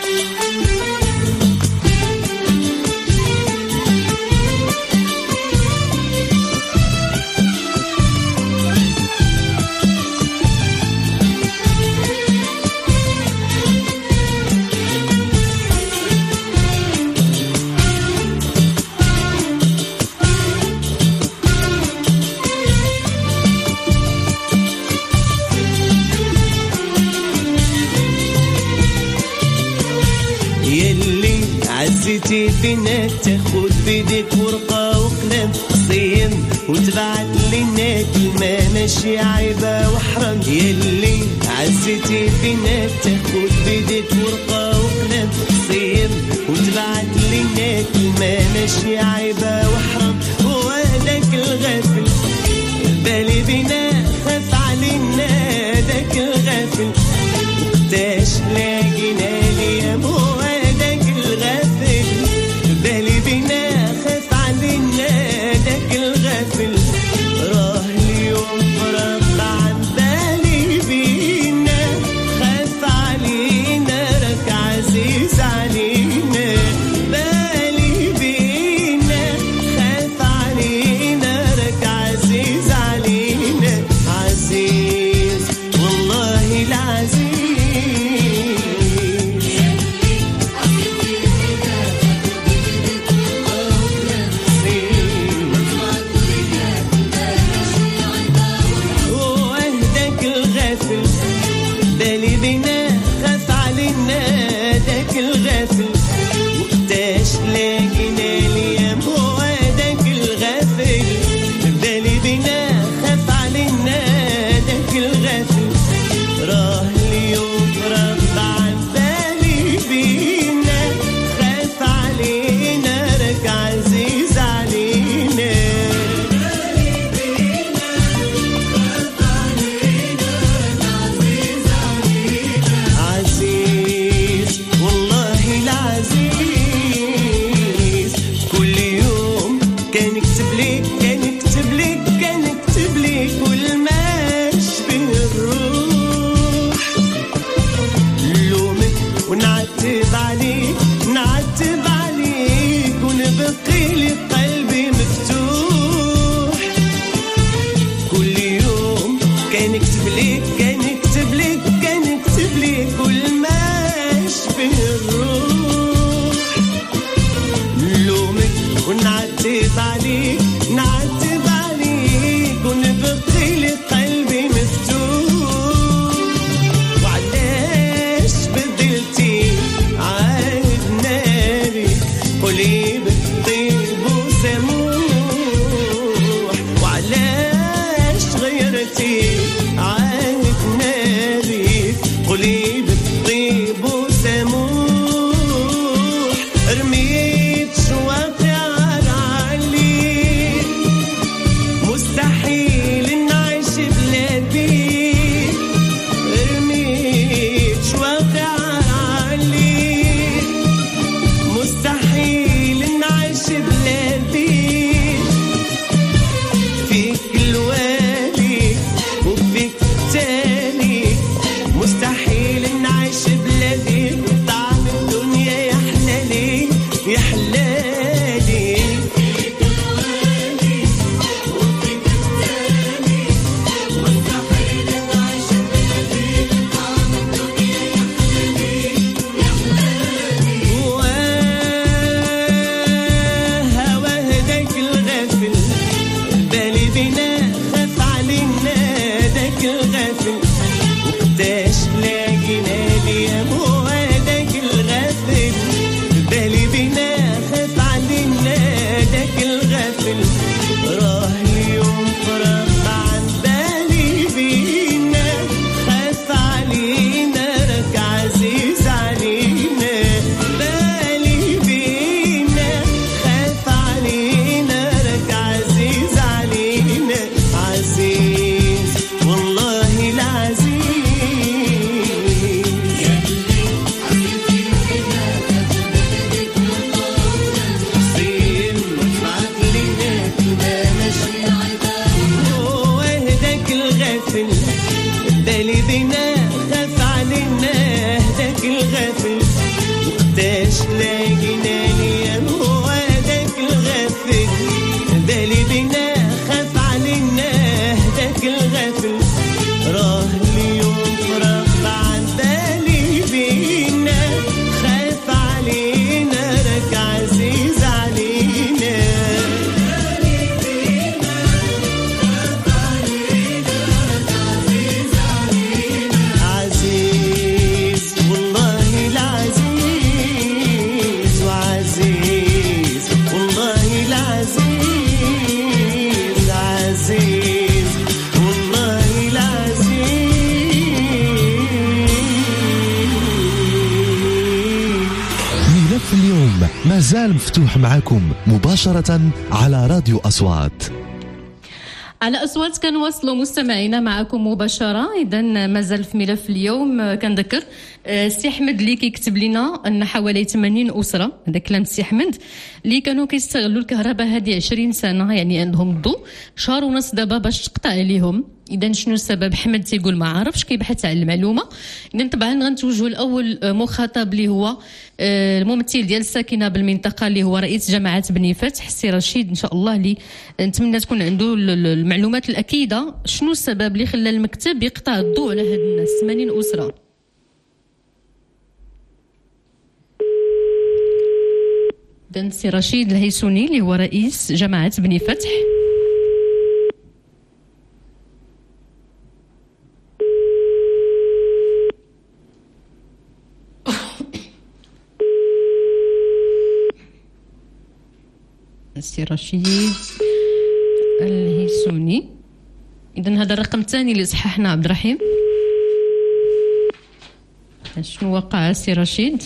عزيتي فينا تاخد بيدك ورقة وقلم صيم وتبعت لنا كلمة ماشي عيبة وحرام. يلي عزيتي فينا تاخد بيدك ورقة وقلم صيم وتبعت لنا كلمة ماشي عيبة وحرام. وهداك الغافل بالي بينا خاف علينا، داك الغافل وقتاش لاقينا اليوم. وهداك الغافل بالي بينا خاف علينا، داك الغافل راه اليوم فرق عن بالي بينا خاف علينا، راك عزيز علينا. بالي بينا خاف علينا، راك عزيز علينا. عزيز والله العزيز. وهداك الغافل بالي بينا خاف علينا، داك الغافل وقتاش لاقينا اليوم. وهداك الغافل بالي بينا خاف علينا، داك الغافل راه اليوم رد عن بالي بينا خاف علينا، راك عزيز علينا. عزيز والله العزيز. كل يوم كان يكتب لك كان يكتب لك كان يكتب لك كل ما يشبه الروح. نلومك ونعتب عليك نعتب عليك ونبقي لي قلبي مفتوح. كل يوم كان يكتب لك كان يكتب لك كان يكتب لك كل ما يشبه الروح. نلومك ونعتب عليك نعتب عليك ونبقي لي قلبي مفتوح. وعلاش بدلتي عهد ناري قولي بالطيب وسموح. وعلاش غيرتي عهد ناري قولي بالطيب وسموح. رميت شواقي عليك مستحيل نعيش بلا بيك. رميت شواقي عليك مستحيل نعيش بلا بيك. فيك الوالي وفيك التالي مستحيل نعيش بلا بيك. طعم الدنيا يا حلالي يا حلالي. فيك الوالي وفيك التالي مستحيل نعيش بلا بيك. طعم الدنيا يا حلالي يا حلالي. وهداك الغافل بالي بينا خاف علينا، داك الغافل وقتاش لاقينا اليوم. وهداك الغافل بالي بينا خاف علينا، داك الغافل راه اليوم فرق عن بالي بينا خاف علينا، راك عزيز علينا. بالي مازال مفتوح معكم مباشرة على راديو أصوات. على أصوات كنواصلوا مستمعينا معكم مباشرة. إذا مازال في ملف اليوم كنذكر سي أحمد اللي كيكتب لنا أن حوالي ثمانين أسرة، هذا كلام سي أحمد، اللي كانوا كيستغلوا الكهرباء هذه عشرين سنة، يعني عندهم الضوء شهر ونص دابا باش تقطع عليهم. إذا شنو السبب؟ حمد تيقول ما عارفش، كيبحث على المعلومة. إذا طبعا غنتوجهوا الأول مخاطب اللي هو الممثل ديال الساكنة بالمنطقة اللي هو رئيس جماعة بني فتح سي رشيد، إن شاء الله اللي نتمنى تكون عنده المعلومات الأكيدة شنو السبب اللي خلى المكتب يقطع الضوء على هاد الناس ثمانين أسرة. إذا سي رشيد الهيسوني اللي هو رئيس جماعة بني فتح. سي رشيد الهيسوني. إذن هذا الرقم الثاني اللي صححنا عبد الرحيم. شنو وقع سي رشيد؟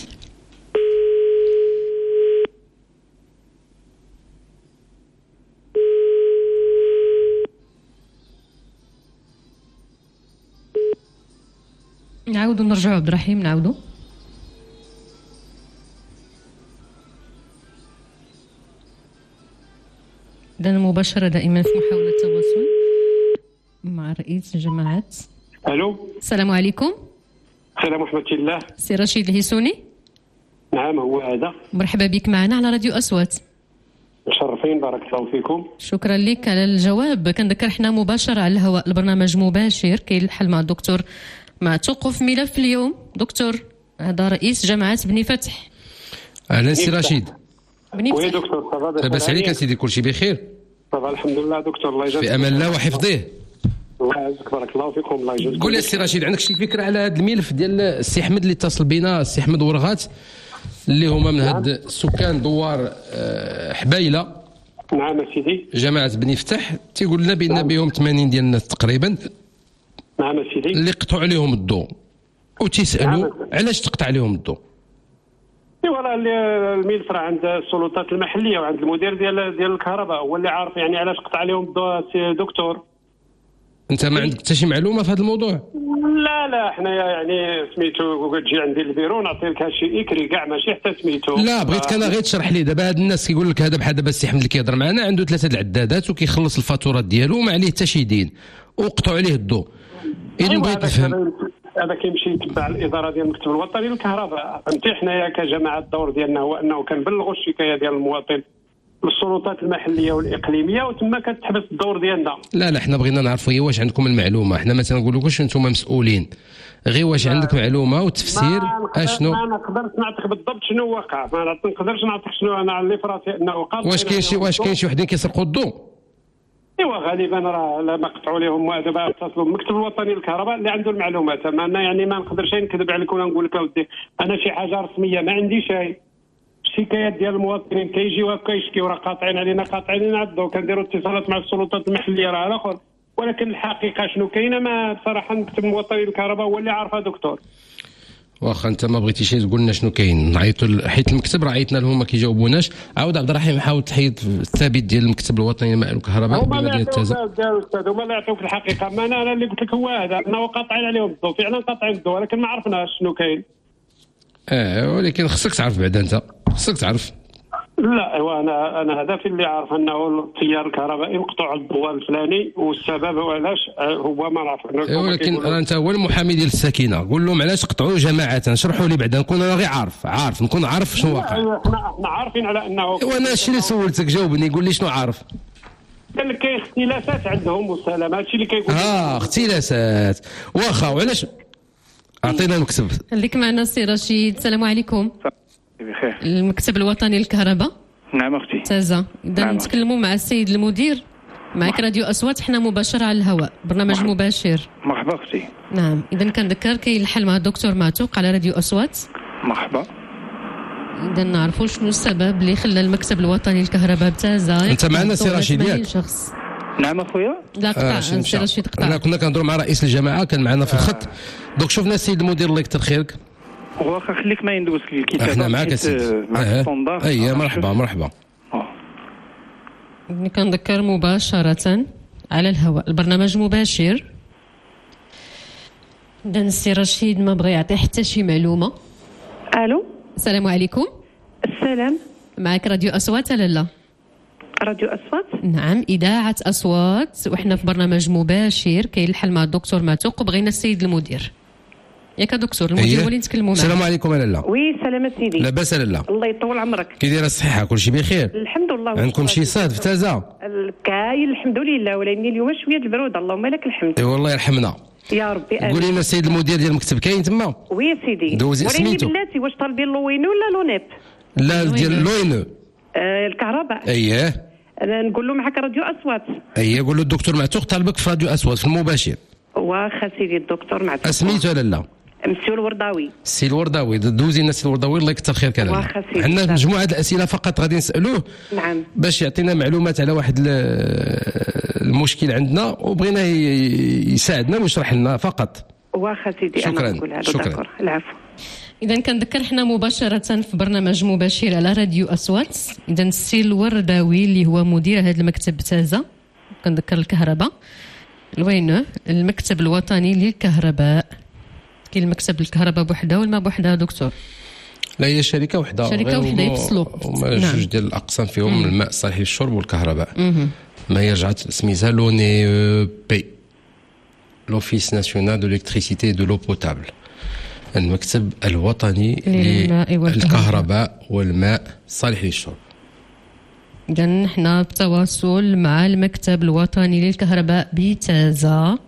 نعاودو نرجعو عبد الرحيم، نعاودو. إذن مباشرة دائما في محاولة التواصل مع رئيس جماعات. الو، السلام عليكم. السلام ورحمة الله. سي رشيد الهيسوني. نعم هو هذا. مرحبا بك معنا على راديو أصوات. مشرفين، بارك الله فيكم. شكرا لك على الجواب. كنذكر حنا مباشرة على الهواء، البرنامج مباشر كاين الحل مع الدكتور مع توقف ملف اليوم. دكتور هذا رئيس جماعة بني فتح. أهلا سي رشيد. بني فتح. وي دكتور، صافا لاباس عليك سيدي؟ كلشي بخير؟ صافا الحمد لله دكتور، الله يجازيك. في أمان الله وحفظه. الله يعزك، بارك الله فيكم، الله يجازيك. قول لي سي رشيد، عندك شي فكرة على هذا الملف ديال السي أحمد اللي اتصل بينا، السي أحمد ورغات، اللي هما من هاد السكان دوار حبايلة؟ نعم سيدي. جماعة بني فتح تيقول لنا بان بهم ثمانين ديال الناس تقريبا. نعم سيدي. اللي قطعوا عليهم الضوء وتيسالوا نعم. علاش تقطع عليهم الضوء؟ ايوا الملف راه عند السلطات المحليه وعند المدير ديال ديال الكهرباء، هو اللي عارف يعني علاش قطع عليهم الضوء. سي دكتور، انت ما عندك حتى شي معلومه في هذا الموضوع؟ لا لا، حنايا يعني سميتو كتجي عندي البيرو نعطي لك شي اكري كاع، ماشي حتى سميتو. لا بغيتك انا غير تشرح لي. دابا هاد الناس كيقول لك هذا بحال دابا السي احمد اللي كيهضر معنا عنده ثلاثه العدادات وكيخلص الفاتورات ديالو وما عليه حتى شي دين، وقطعوا عليه الضوء. اذا بغيت نفهم، هذا كيمشي يتبع الاداره ديال المكتب الوطني للكهرباء. فهمتي، حنايا كجماعه الدور ديالنا هو انه كنبلغوا الشكايه ديال المواطن للسلطات المحليه والاقليميه، وتما كتحبس الدور ديالنا. لا لا، حنا بغينا نعرفوا هي واش عندكم المعلومه. حنا ما تنقولوكش انتم مسؤولين، غير واش عندك معلومه وتفسير اشنو. ما نقدرش نعطيك بالضبط شنو وقع، ما نقدرش نعطيك شنو انا اللي في راسي انه وقع. واش كاين شي واش كاين شي وحدين كيسرقوا الضوء؟ ايوا غالبا راه لما قطعوا لهم دابا اتصلوا بالمكتب الوطني للكهرباء اللي عنده المعلومات. اما انا يعني ما نقدرش نكذب عليك ولا نقول لك اودي انا شي حاجه رسميه ما عنديش. هاي الشكايات ديال المواطنين كيجيو كيشكيو راه قاطعين علينا قاطعين علينا الضوء، كنديروا اتصالات مع السلطات المحليه راه على اخر، ولكن الحقيقه شنو كاينه ما بصراحه المكتب الوطني للكهرباء هو اللي عارفها دكتور. واخا انت ما بغيتيش تقول لنا شنو كاين، نعيطوا حيت المكتب راه عيطنا لهم ما كيجاوبوناش. عاود عبد الرحيم حاول تحيد الثابت ديال المكتب الوطني للكهرباء بمدينه تازا. ديال الاستاذ هما اللي يعطيوك الحقيقه، ما انا اللي قلت لك هو هذا انه قاطعين عليهم الضوء، فعلا قاطعين الضوء، ولكن ما عرفناش شنو كاين. اه ولكن خصك تعرف بعدا، انت خصك تعرف. لا ايوا انا انا هدفي اللي عارف انه التيار الكهربائي مقطوع الضوء الفلاني، والسبب هو علاش هو ما نعرف. ولكن راه انت هو المحامي ديال الساكنه، قول لهم علاش قطعوا جماعه، شرحوا لي بعدا نكون انا غير عارف عارف نكون عارف شنو واقع. احنا احنا عارفين على انه وانا الشيء اللي سولتك جاوبني، قول لي شنو عارف. قال لك كاين اختلافات عندهم والسلام، هادشي اللي كيقول. اه اختلافات، واخا وعلاش اعطينا المكتب. خليك معنا سي رشيد. السلام عليكم. بخير. المكتب الوطني للكهرباء. نعم اختي. تازا. اذا نعم. نتكلموا مع السيد المدير، معك راديو اصوات، حنا مباشره على الهواء، برنامج مرحبا. مباشر. مرحبا اختي. نعم، اذا كنذكر كاين الحل مع الدكتور معتوق على راديو اصوات. مرحبا. اذا نعرفوا شنو السبب اللي خلى المكتب الوطني للكهرباء بتازا. انت معنا سي رشيد ياك؟ شخص. نعم اخويا. لا قطع سي رشيد قطع. انا كنا كنهضروا مع رئيس الجماعه كان معنا في الخط، دونك شفنا السيد المدير الله يكثر خيرك. واخا خليك ما يندوز الكتابه احنا معاك اسيدي معاك ستوندار. اي مرحبا مرحبا. كنذكر مباشره على الهواء البرنامج مباشر. اذا السي رشيد ما بغى يعطي حتى شي معلومه. الو السلام عليكم. السلام. معك راديو اصوات ولا لا؟ راديو اصوات. نعم اذاعه اصوات وحنا في برنامج مباشر كاين الحل مع الدكتور معتوق وبغينا السيد المدير. ياك دكتور المدير هو اللي نتكلموا معاه. السلام عليكم لاله. وي سلام سيدي. لاباس لاله؟ الله يطول عمرك. كي دايره الصحه كلشي بخير؟ الحمد لله. عندكم شي صاد في تازا؟ كاين الحمد لله ولكن اليوم شويه البروده اللهم لك الحمد. اي والله يرحمنا. يا ربي امين. قولي لنا السيد المدير ديال المكتب كاين تما؟ وي سيدي. دوزي سميتو. ولكن بلاتي واش طالبين لوينو ولا لونيب؟ لا ديال لوينو. آه الكهرباء. اييه. انا نقول له معك راديو اصوات. اييه قول له الدكتور معتوق طالبك في راديو اصوات في المباشر. واخا سيدي الدكتور معتوق. سميتو ولا لا؟ مسيو الورداوي. السي الورداوي دوزي لنا السي الورداوي الله يكثر خير كلامك. عندنا مجموعه الاسئله فقط غادي نسالوه. نعم. باش يعطينا معلومات على واحد المشكل عندنا وبغينا يساعدنا ويشرح لنا فقط. واخا سيدي شكرا. انا نقول هذا. شكرا. العفو. اذا كنذكر حنا مباشره في برنامج مباشر على راديو اصوات. اذا السي الورداوي اللي هو مدير هذا المكتب بتازا كنذكر الكهرباء وينه المكتب الوطني للكهرباء. كاين المكتب الكهرباء بوحده والماء بوحده دكتور؟ لا هي شركه وحده. شركه وحده يفصلوا. هما جوج ديال الاقسام فيهم الماء الصالح للشرب والكهرباء. ما هي رجعت سميتها لوني بي لوفيس ناسيونال دو الكتريسيتي دو لو بوتابل المكتب الوطني للكهرباء والماء الصالح للشرب. إذا نحن بتواصل مع المكتب الوطني للكهرباء بتازا.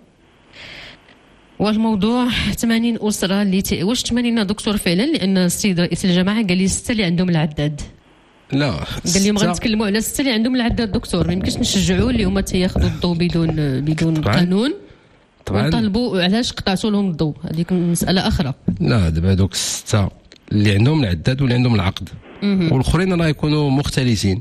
والموضوع ثمانين أسرة اللي ت... واش ثمانين دكتور فعلا؟ لأن السيد رئيس الجماعة قال لي ستة اللي عندهم العداد. لا قال لي بغا نتكلموا على ستة اللي عندهم العداد دكتور. ما يمكنش نشجعوا اللي هما تياخذوا الضوء بدون بدون قانون. طبعا ونطالبوا علاش قطعتوا لهم الضوء. هذيك مسألة أخرى. لا دابا هذوك الستة اللي عندهم العداد واللي عندهم العقد والاخرين راه يكونوا مختلسين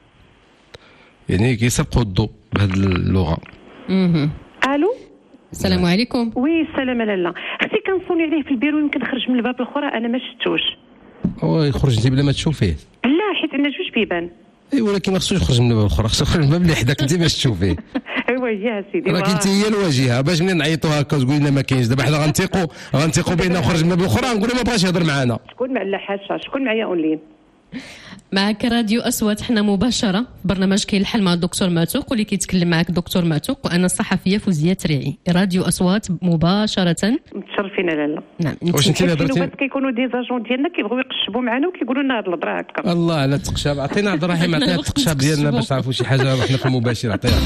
يعني كيسبقوا الضوء بهذه اللغة. الو السلام عليكم. وي السلام لاله. اختي كنصوني عليه في البيرو يمكن خرج من الباب الاخرى انا ما شفتوش. هو يخرج انت بلا ما تشوفيه؟ لا حيت عندنا جوج بيبان. اي ولكن ما خصوش يخرج من الباب الاخر خصو يخرج من الباب اللي حداك انت باش تشوفيه. ايوا يا سيدي راك انت هي الواجهه باش ملي نعيطوا هكا تقول لنا ما كاينش. دابا حنا غنثيقوا غنثيقوا بانه خرج من الباب الاخر نقولوا ما بغاش يهضر معنا. شكون مع لا حاشا شكون معايا اونلاين؟ معك راديو أصوات حنا مباشرة برنامج كاين الحل مع الدكتور معتوق واللي كيتكلم معك دكتور معتوق وأنا الصحفية فوزية تريعي. راديو أصوات مباشرة. متشرفين لاله. نعم. واش انت اللي هضرتي؟ كيكونوا دي زاجون ديالنا كيبغيو يقشبوا معنا وكيقولوا لنا هاد الهضره هكا. الله على التقشاب. عطينا عبد الرحيم عطينا التقشاب ديالنا باش تعرفوا شي حاجة حنا في المباشر. عطينا.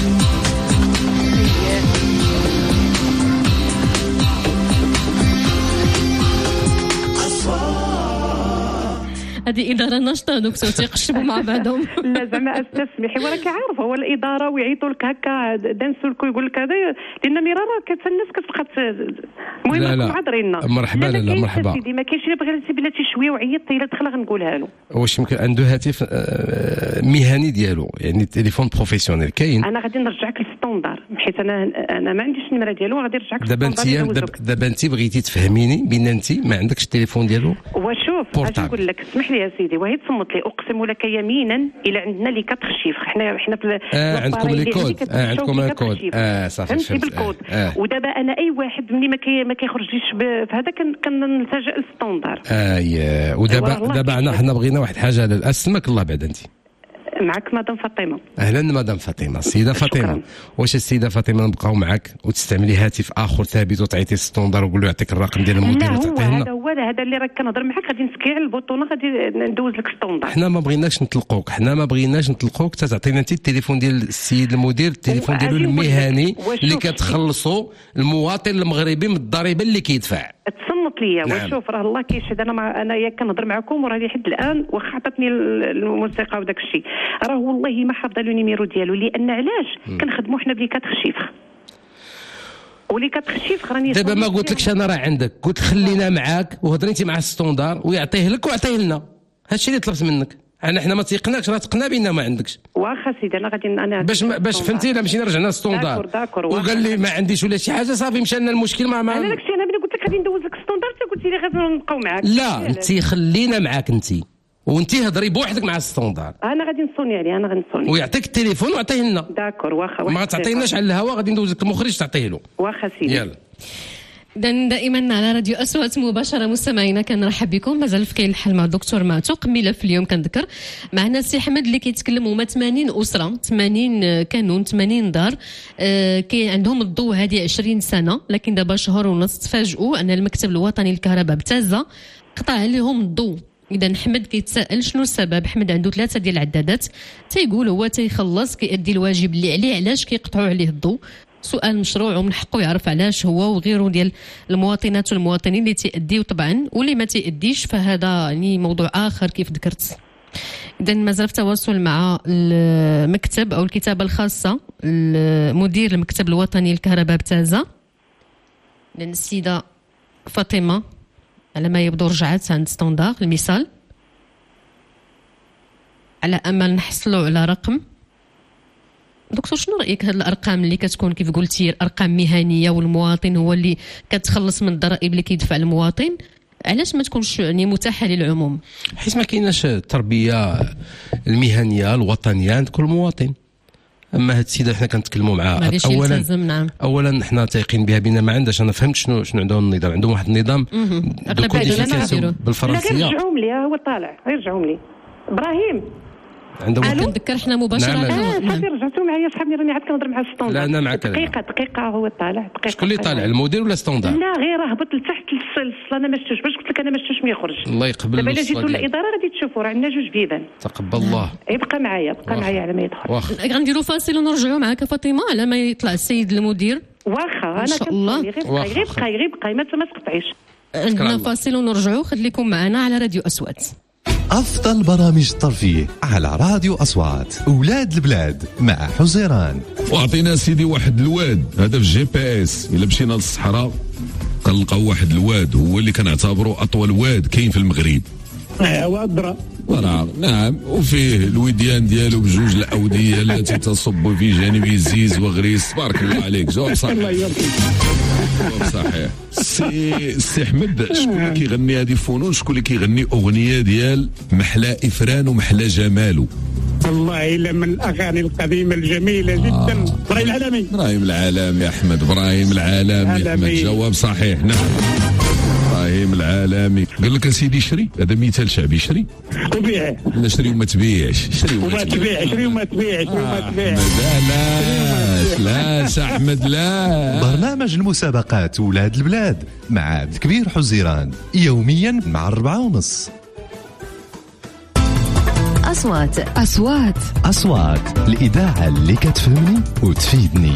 هذه إدارة نشطة دكتور تيقشبوا مع بعضهم. لا زعما استسمحي وراك عارف هو الإدارة ويعيطوا لك هكا دانسوا لك ويقول لك هذا لأن مرارا كتبقى الناس كتبقى المهم نكونوا حاضرين. مرحبا لا مرحبا. سيدي ما كاينش اللي بغى بلاتي شويه وعيطت الا دخل غنقولها له. واش يمكن عنده هاتف مهني ديالو يعني تليفون بروفيسيونيل كاين؟ انا غادي نرجعك للستوندار حيت انا انا ما عنديش النمره ديالو غادي نرجعك للستوندار. دابا انت دابا انت بغيتي تفهميني بان انت ما عندكش التليفون ديالو. وشوف اش نقول لك اسمح لي يا سيدي وهي تصمت لي اقسم لك يمينا الا عندنا لي كات خشيف حنا حنا في اه عندكم لي كود اه عندكم الكود اه صافي فهمتي بالكود. آه. ودابا انا اي واحد ملي ما كي ما كيخرجليش في هذا كنلتجئ للستوندار. اه ودابا دابا حنا بغينا واحد حاجه على اسمك الله بعد انت. معك مدام فاطمه. اهلا مدام فاطمه. السيده فاطمه واش السيده فاطمه نبقاو معك وتستعملي هاتف اخر ثابت وتعيطي الستوندار وقول له يعطيك الرقم ديال المدير تعطيه لنا؟ لا هو هذا هو هذا اللي راك كنهضر معك غادي نسكي على البوطونه غادي ندوز لك الستوندار. حنا ما بغيناش نطلقوك حنا ما بغيناش نطلقوك حتى تعطينا انت التليفون ديال السيد المدير التليفون ديالو المهني اللي كتخلصوا المواطن المغربي من الضريبه اللي كيدفع. تصنت ليا. نعم. وشوف راه الله كيشهد انا مع انا ياك كنهضر معكم وراه لحد الان واخا عطاتني الموسيقى وداك الشيء راه والله ما حافظه لو نيميرو ديالو لان علاش كنخدموا حنا بلي كتخشيف ولي كتخشيف راني دابا ما قلت لكش انا راه عندك قلت خلينا معاك وهضريتي مع الستوندار ويعطيه لك ويعطيه لنا. هادشي اللي طلبت منك. انا حنا ما تيقناكش راه تقنا بينا ما عندكش. واخا سيدي انا غادي انا باش باش فهمتي الا مشينا رجعنا للستوندار وقال لي ما عنديش ولا شي حاجه صافي مشى لنا المشكل مع ما انا داكشي انا ملي قلت لك غادي ندوز لك الستوندار قلت قلتي لي غادي نبقاو معاك. لا انت خلينا معاك انت وانت هضري بوحدك مع الستوندار. انا غادي نصوني عليه انا غنصوني ويعطيك التليفون وعطيه لنا. داكور واخا. ما تعطيناش على الهواء غادي ندوز لك المخرج تعطيه له. واخا سيدي. يلا. إذن دائما على راديو أصوات مباشرة مستمعينا كنرحب بكم. مازال في كاين الحل مع الدكتور معتوق ملف اليوم كنذكر معنا السي احمد اللي كيتكلم هما ثمانين أسرة ثمانين كانون ثمانين دار آه كاين عندهم الضوء هذه عشرين سنة، لكن دابا شهر ونص تفاجئوا أن المكتب الوطني للكهرباء بتازة قطع عليهم الضوء. إذا حمد كيتسائل شنو السبب. حمد عنده ثلاثة ديال العدادات، تيقول هو تيخلص كيأدي الواجب اللي عليه، علاش كيقطعوا عليه الضوء؟ سؤال مشروع ومن حقه يعرف علاش هو وغيره ديال المواطنات والمواطنين اللي تيأديو طبعا واللي ما تيأديش، فهذا يعني موضوع آخر كيف ذكرت. إذا مازال في تواصل مع المكتب أو الكتابة الخاصة مدير المكتب الوطني للكهرباء بتازة، لأن السيدة فاطمة على ما يبدو رجعت عند ستوندار المثال، على أمل نحصلوا على رقم. دكتور شنو رأيك هاد الأرقام اللي كتكون كيف قلتي أرقام مهنية والمواطن هو اللي كتخلص من الضرائب اللي كيدفع المواطن، علاش ما تكونش يعني متاحة للعموم؟ حيت ما كايناش التربية المهنية الوطنية عند كل مواطن. اما هاد السيده حنا كنتكلموا معها اولا نعم. اولا حنا تايقين بها بنا ما عندهاش. انا فهمت شنو شنو عندهم النظام، عندهم واحد النظام بالفرنسيه. لا يرجعوهم لي هو طالع يرجعوهم لي ابراهيم عندهم كنذكر حنا مباشره. نعم. اه صافي رجعتوا معايا صحابي راني عاد كنهضر مع الستوندار. لا انا معك دقيقه دقيقه هو طالع دقيقه. شكون اللي طالع المدير ولا ستوندار؟ لا غير هبط لتحت للصل انا ما شفتوش باش قلت لك انا ما شفتوش ما يخرج. الله يقبل. دابا الا جيتوا الاداره غادي تشوفوا راه عندنا جوج بيبان. تقبل الله. يبقى معايا بقى معايا على ما يدخل. غنديروا فاصل ونرجعوا معك فاطمه على ما يطلع السيد المدير. واخا انا كنصلي غير بقى غير بقى غير بقى ما تقطعيش. عندنا فاصل ونرجعوا، خليكم معنا على راديو أصوات. أفضل برامج الترفيه على راديو أصوات. أولاد البلاد مع حزيران. وعطينا سيدي واحد الواد هذا في الجي بي اس، إلا مشينا للصحراء كنلقاو واحد الواد هو اللي كنعتبره أطول واد كاين في المغرب. ايوا الدرا نعم، وفيه الوديان ديالو بجوج الأودية التي تصب في جانب الزيز وغريس. تبارك الله عليك، جواب صحيح. الله يرضيك. جواب صحيح. سي سي احمد، شكون اللي كيغني هذه فنون؟ شكون اللي كيغني أغنية ديال محلى إفران ومحلى جمالو؟ والله إلا من الأغاني القديمة الجميلة جدا. إبراهيم العالمي. إبراهيم العالمي أحمد، إبراهيم العالمي أحمد، جواب صحيح. نعم إبراهيم العالمي. قال لك سيدي شري، هذا مثال شعبي، شري وبيع. لا شري وما تبيعش، شري وما تبيع، شري وما تبيع، شري وما تبيع. لا لا لا أحمد لا. برنامج المسابقات ولاد البلاد مع عبد الكبير حزيران يوميا مع الربعة ونص. أصوات أصوات أصوات الإذاعة اللي كتفهمني وتفيدني.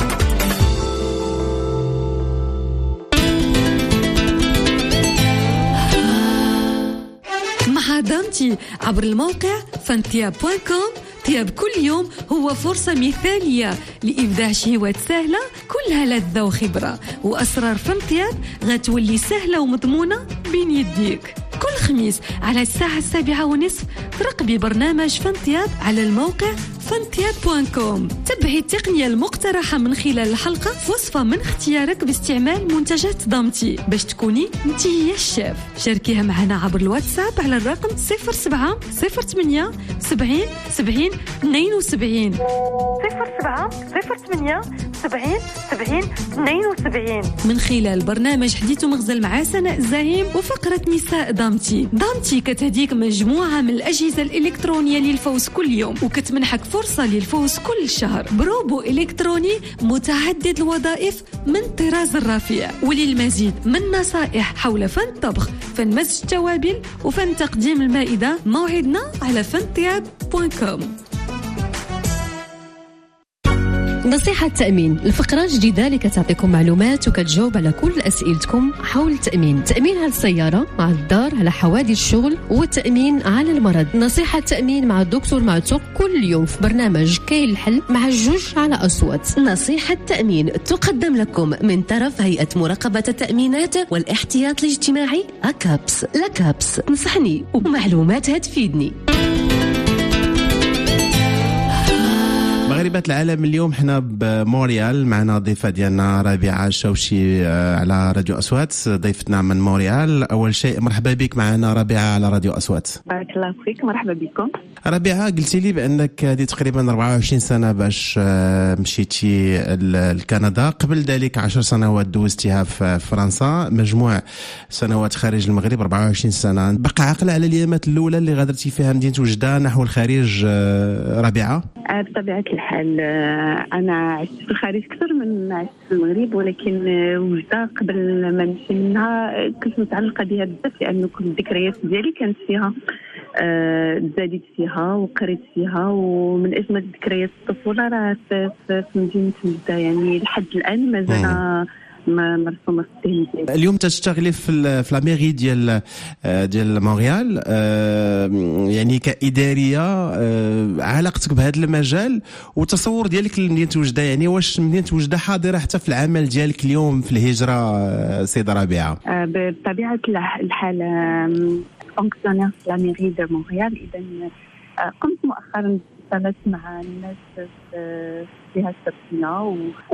مع دامتي عبر الموقع فانتياب دوت كوم. طياب كل يوم هو فرصة مثالية لإبداع شهوات سهلة كلها لذة وخبرة، وأسرار فانتياب غتولي سهلة ومضمونة بين يديك. كل خميس على الساعة السابعة ونصف ترقبي برنامج فانتياب على الموقع فانتياب دوت كوم. تبعي التقنية المقترحة من خلال الحلقة في وصفة من اختيارك باستعمال منتجات ضمتي باش تكوني انتي هي الشيف. شاركيها معنا عبر الواتساب على الرقم صفر سبعة صفر ثمانية سبعين سبعين اثنين وسبعين صفر سبعة صفر ثمانية سبعين سبعين اثنين وسبعين. من خلال برنامج حديث مغزل مع سناء زاهيم وفقرة نساء ضمتي. ضمتي كتهديك مجموعة من الأجهزة الإلكترونية للفوز كل يوم، وكتمنحك فرصة للفوز كل شهر بروبو إلكتروني متعدد الوظائف من طراز الرفيع. وللمزيد من نصائح حول فن الطبخ، فن مزج التوابل، وفن تقديم المائدة، موعدنا على فانتياب دوت كوم. نصيحة تأمين، الفقرة جديدة اللي كتعطيكم معلومات وكتجاوب على كل أسئلتكم حول التأمين. تأمين على السيارة، على الدار، على حوادث الشغل، والتأمين على المرض. نصيحة تأمين مع الدكتور معتوق كل يوم في برنامج كاين الحل مع الجوج على أصوات. نصيحة تأمين تقدم لكم من طرف هيئة مراقبة التأمينات والاحتياط الاجتماعي أكابس. لكابس تنصحني ومعلوماتها تفيدني. مغاربة العالم اليوم حنا بموريال، معنا ضيفة ديالنا ربيعة الشوشي على راديو أصوات، ضيفتنا من موريال. أول شيء مرحبا بك معنا ربيعة على راديو أصوات. بارك الله فيك، مرحبا بكم. ربيعة، قلتي لي بأنك هذه تقريبا أربعة وعشرين سنة باش مشيتي لكندا، قبل ذلك عشر سنوات دوزتيها في فرنسا، مجموع سنوات خارج المغرب أربعة وعشرين سنة. بقى عقل على الأيامات الأولى اللي غادرتي فيها مدينة وجدة نحو الخارج ربيعة؟ بطبيعة الحال أنا عشت في الخارج أكثر من عشت في المغرب، ولكن وجدة قبل ما نمشي منها كنت متعلقة بها بزاف، لأنه كل الذكريات ديالي كانت فيها، تزادت فيها وقريت فيها، ومن أجمل ذكريات الطفولة راه في مدينة وجدة، يعني لحد الآن مازال ما مرسومه في الذهن ديالي. اليوم تشتغلي في في لاميري ديال ديال مونريال، يعني كإداريه، علاقتك بهذا المجال والتصور ديالك لمدينه وجده، يعني واش مدينه وجده حاضره حتى في العمل ديالك اليوم في الهجره سيده ربيعه؟ بطبيعه الحال فونكسيونير في لاميري ديال مونريال، اذا قمت مؤخرا اتصلت مع الناس في جهة السكنة،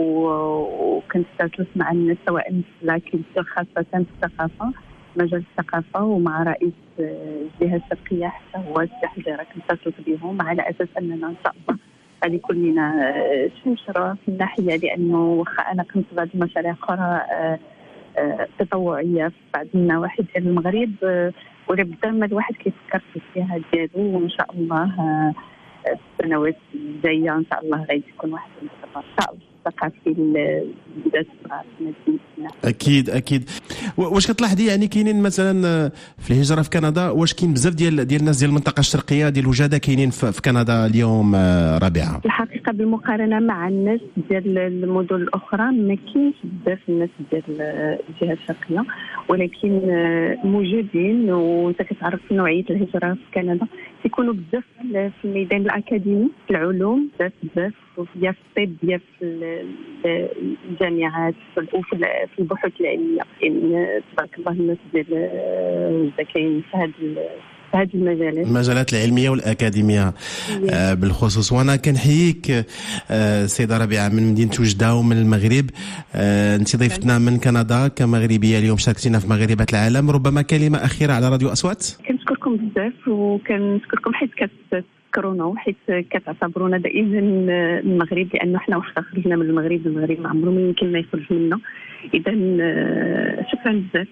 وكنت تواصلت مع الناس سواء في لا كولتور خاصة في الثقافة، مجال الثقافة، ومع رئيس الجهة الشرقية حتى هو السي حجيرة، كنت تواصلت بهم على أساس أننا إن شاء الله غادي يكون لنا شي مشروع في الناحية، لأنه واخا أنا كنت في بعض المشاريع أخرى تطوعية في بعض النواحي ديال المغرب، ولا بدا ما الواحد كيفكر في الجهة ديالو، وإن شاء الله السنوات الجايه ان شاء الله غادي تكون واحد المشروع ان شاء الله ثقافي للبلاد الصغار في مدينتنا. اكيد اكيد. واش كتلاحظي يعني كاينين مثلا في الهجره في كندا، واش كاين بزاف ديال ديال الناس ديال المنطقه الشرقيه ديال وجده كاينين في كندا اليوم ربيعه؟ الحقيقه بالمقارنه مع الناس ديال المدن الاخرى ما كاينش بزاف الناس ديال الجهه الشرقيه، ولكن موجودين، وانت كتعرف نوعيه الهجره في كندا يكونوا بزاف في الميدان الاكاديمي، في العلوم بزاف بزاف، يا في الطب يا في الجامعات وفي البحوث العلميه، يعني تبارك الله الناس ديال وجده كاين في هذا في هذه المجالات المجالات العلميه والاكاديميه آه بالخصوص. وانا كنحييك آه سيده ربيعه من مدينه وجده ومن المغرب، آه انت ضيفتنا من كندا كمغربيه اليوم، شاركتينا في مغاربه العالم. ربما كلمه اخيره على راديو اصوات؟ كنشكركم بزاف، وكنشكركم حيت كتذكرونا وحيت كتعتبرونا دائما المغرب، لانه حنا واخا خرجنا من المغرب، المغرب ما عمره يمكن ما يخرج منا. اذا شكرا بزاف.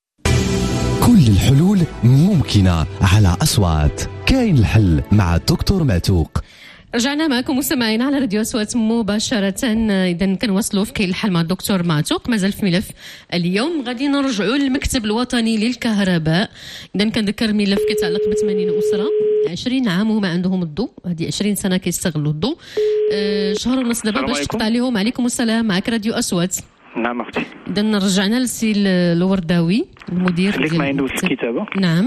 كل الحلول ممكنة على أصوات، كاين الحل مع الدكتور معتوق. رجعنا معكم مستمعينا على راديو أصوات مباشرة. إذا كنواصلوا في كاين الحل مع الدكتور معتوق، مازال في ملف اليوم. غادي نرجعوا للمكتب الوطني للكهرباء. إذا كنذكر ملف كيتعلق ب ثمانين أسرة، عشرين عام وما عندهم الضوء، هذه عشرين سنة كيستغلوا الضوء، أه شهر ونص دابا باش تقطع لهم. عليكم السلام، معك راديو أصوات. نعم اختي. اذا رجعنا للسي الورداوي المدير ديال ما عنده الكتابه. نعم.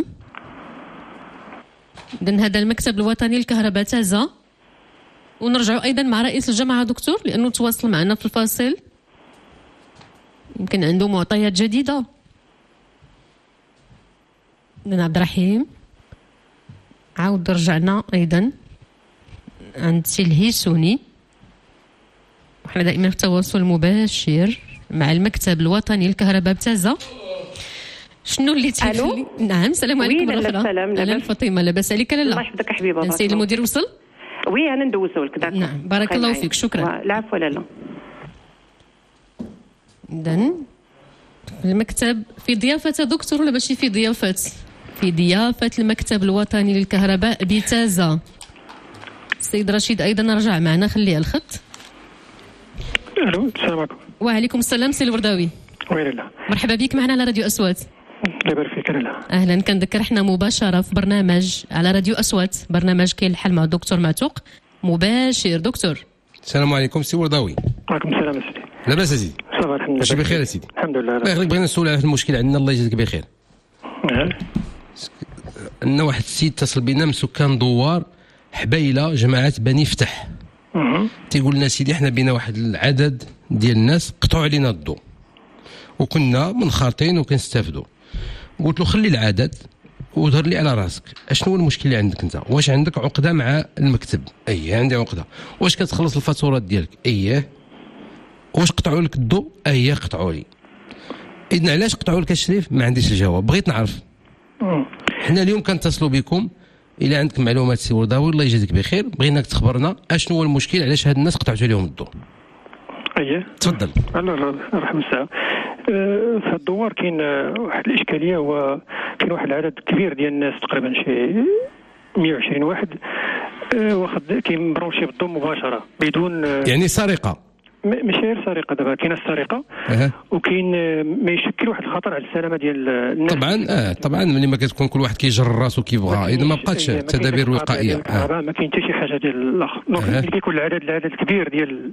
اذا هذا المكتب الوطني للكهرباء تازا، ونرجعوا ايضا مع رئيس الجامعه دكتور، لانه تواصل معنا في الفاصل، يمكن عنده معطيات جديده. اذا عبد الرحيم عاود رجعنا ايضا عند سي الهيسوني، وحنا دائما في تواصل مباشر مع المكتب الوطني للكهرباء بتازا. شنو اللي تخلي؟ نعم، السلام عليكم ورحمه الله. السلام. اهلا فاطمه، لاباس عليك لالا؟ الله يحفظك حبيبه. السيد المدير وصل؟ وي انا ندوزو لك. داك نعم، بارك الله فيك، شكرا. العفو لالا. اذا المكتب في ضيافه دكتور ولا ماشي في ضيافه؟ في ضيافه المكتب الوطني للكهرباء بتازا. السيد رشيد ايضا رجع معنا، خليه على الخط. الو، السلام عليكم. وعليكم السلام سي الورداوي. وين لا؟ مرحبا بك معنا على راديو أصوات. الله يبارك فيك. لا اهلا، كنذكر احنا مباشره في برنامج على راديو أصوات، برنامج كاين الحل مع الدكتور معتوق مباشر. دكتور السلام عليكم سي ورداوي. وعليكم السلام سيدي. لاباس سيدي؟ صافا الحمد لله. ماشي بخير سيدي؟ الحمد لله. الله يخليك، بغينا نسول على المشكل عندنا. الله يجزيك بخير. نعم. عندنا واحد السيد اتصل بنا من سكان دوار حبيله جماعه بني فتح. تيقول لنا سيدي احنا بينا واحد العدد ديال الناس قطعوا علينا الضوء وكنا منخرطين وكنستافدوا. قلت له خلي العدد وظهر لي على راسك اشنو هو المشكل اللي عندك انت؟ واش عندك عقده مع المكتب؟ اييه عندي عقده. واش كتخلص الفاتورات ديالك؟ اييه. واش قطعوا لك الضوء؟ اييه قطعوا لي. اذن علاش قطعوا لك الشريف؟ ما عنديش الجواب، بغيت نعرف. حنا اليوم كنتصلوا بكم الا عندك معلومات سي ورداوي الله يجازيك بخير، بغيناك تخبرنا اشنو هو المشكل، علاش هاد الناس قطعتوا لهم الضوء. اييه تفضل. الله يرحم الساعه. في هاد الدوار كاين واحد الاشكاليه، هو كاين واحد العدد كبير ديال الناس تقريبا شي مية وعشرين واحد واخد كيمبروشي بالضوء مباشره بدون يعني سرقه. ماشي غير سرقه، دابا كاينه السرقه أه. وكاين ما يشكل واحد الخطر على السلامه ديال الناس. طبعا اه طبعا ملي ما كتكون كل واحد كيجر راسو كيبغى، اذا ما بقاتش التدابير الوقائيه آه. ما كاين حتى شي حاجه ديال الاخر. دونك أه. ملي كيكون العدد العدد الكبير ديال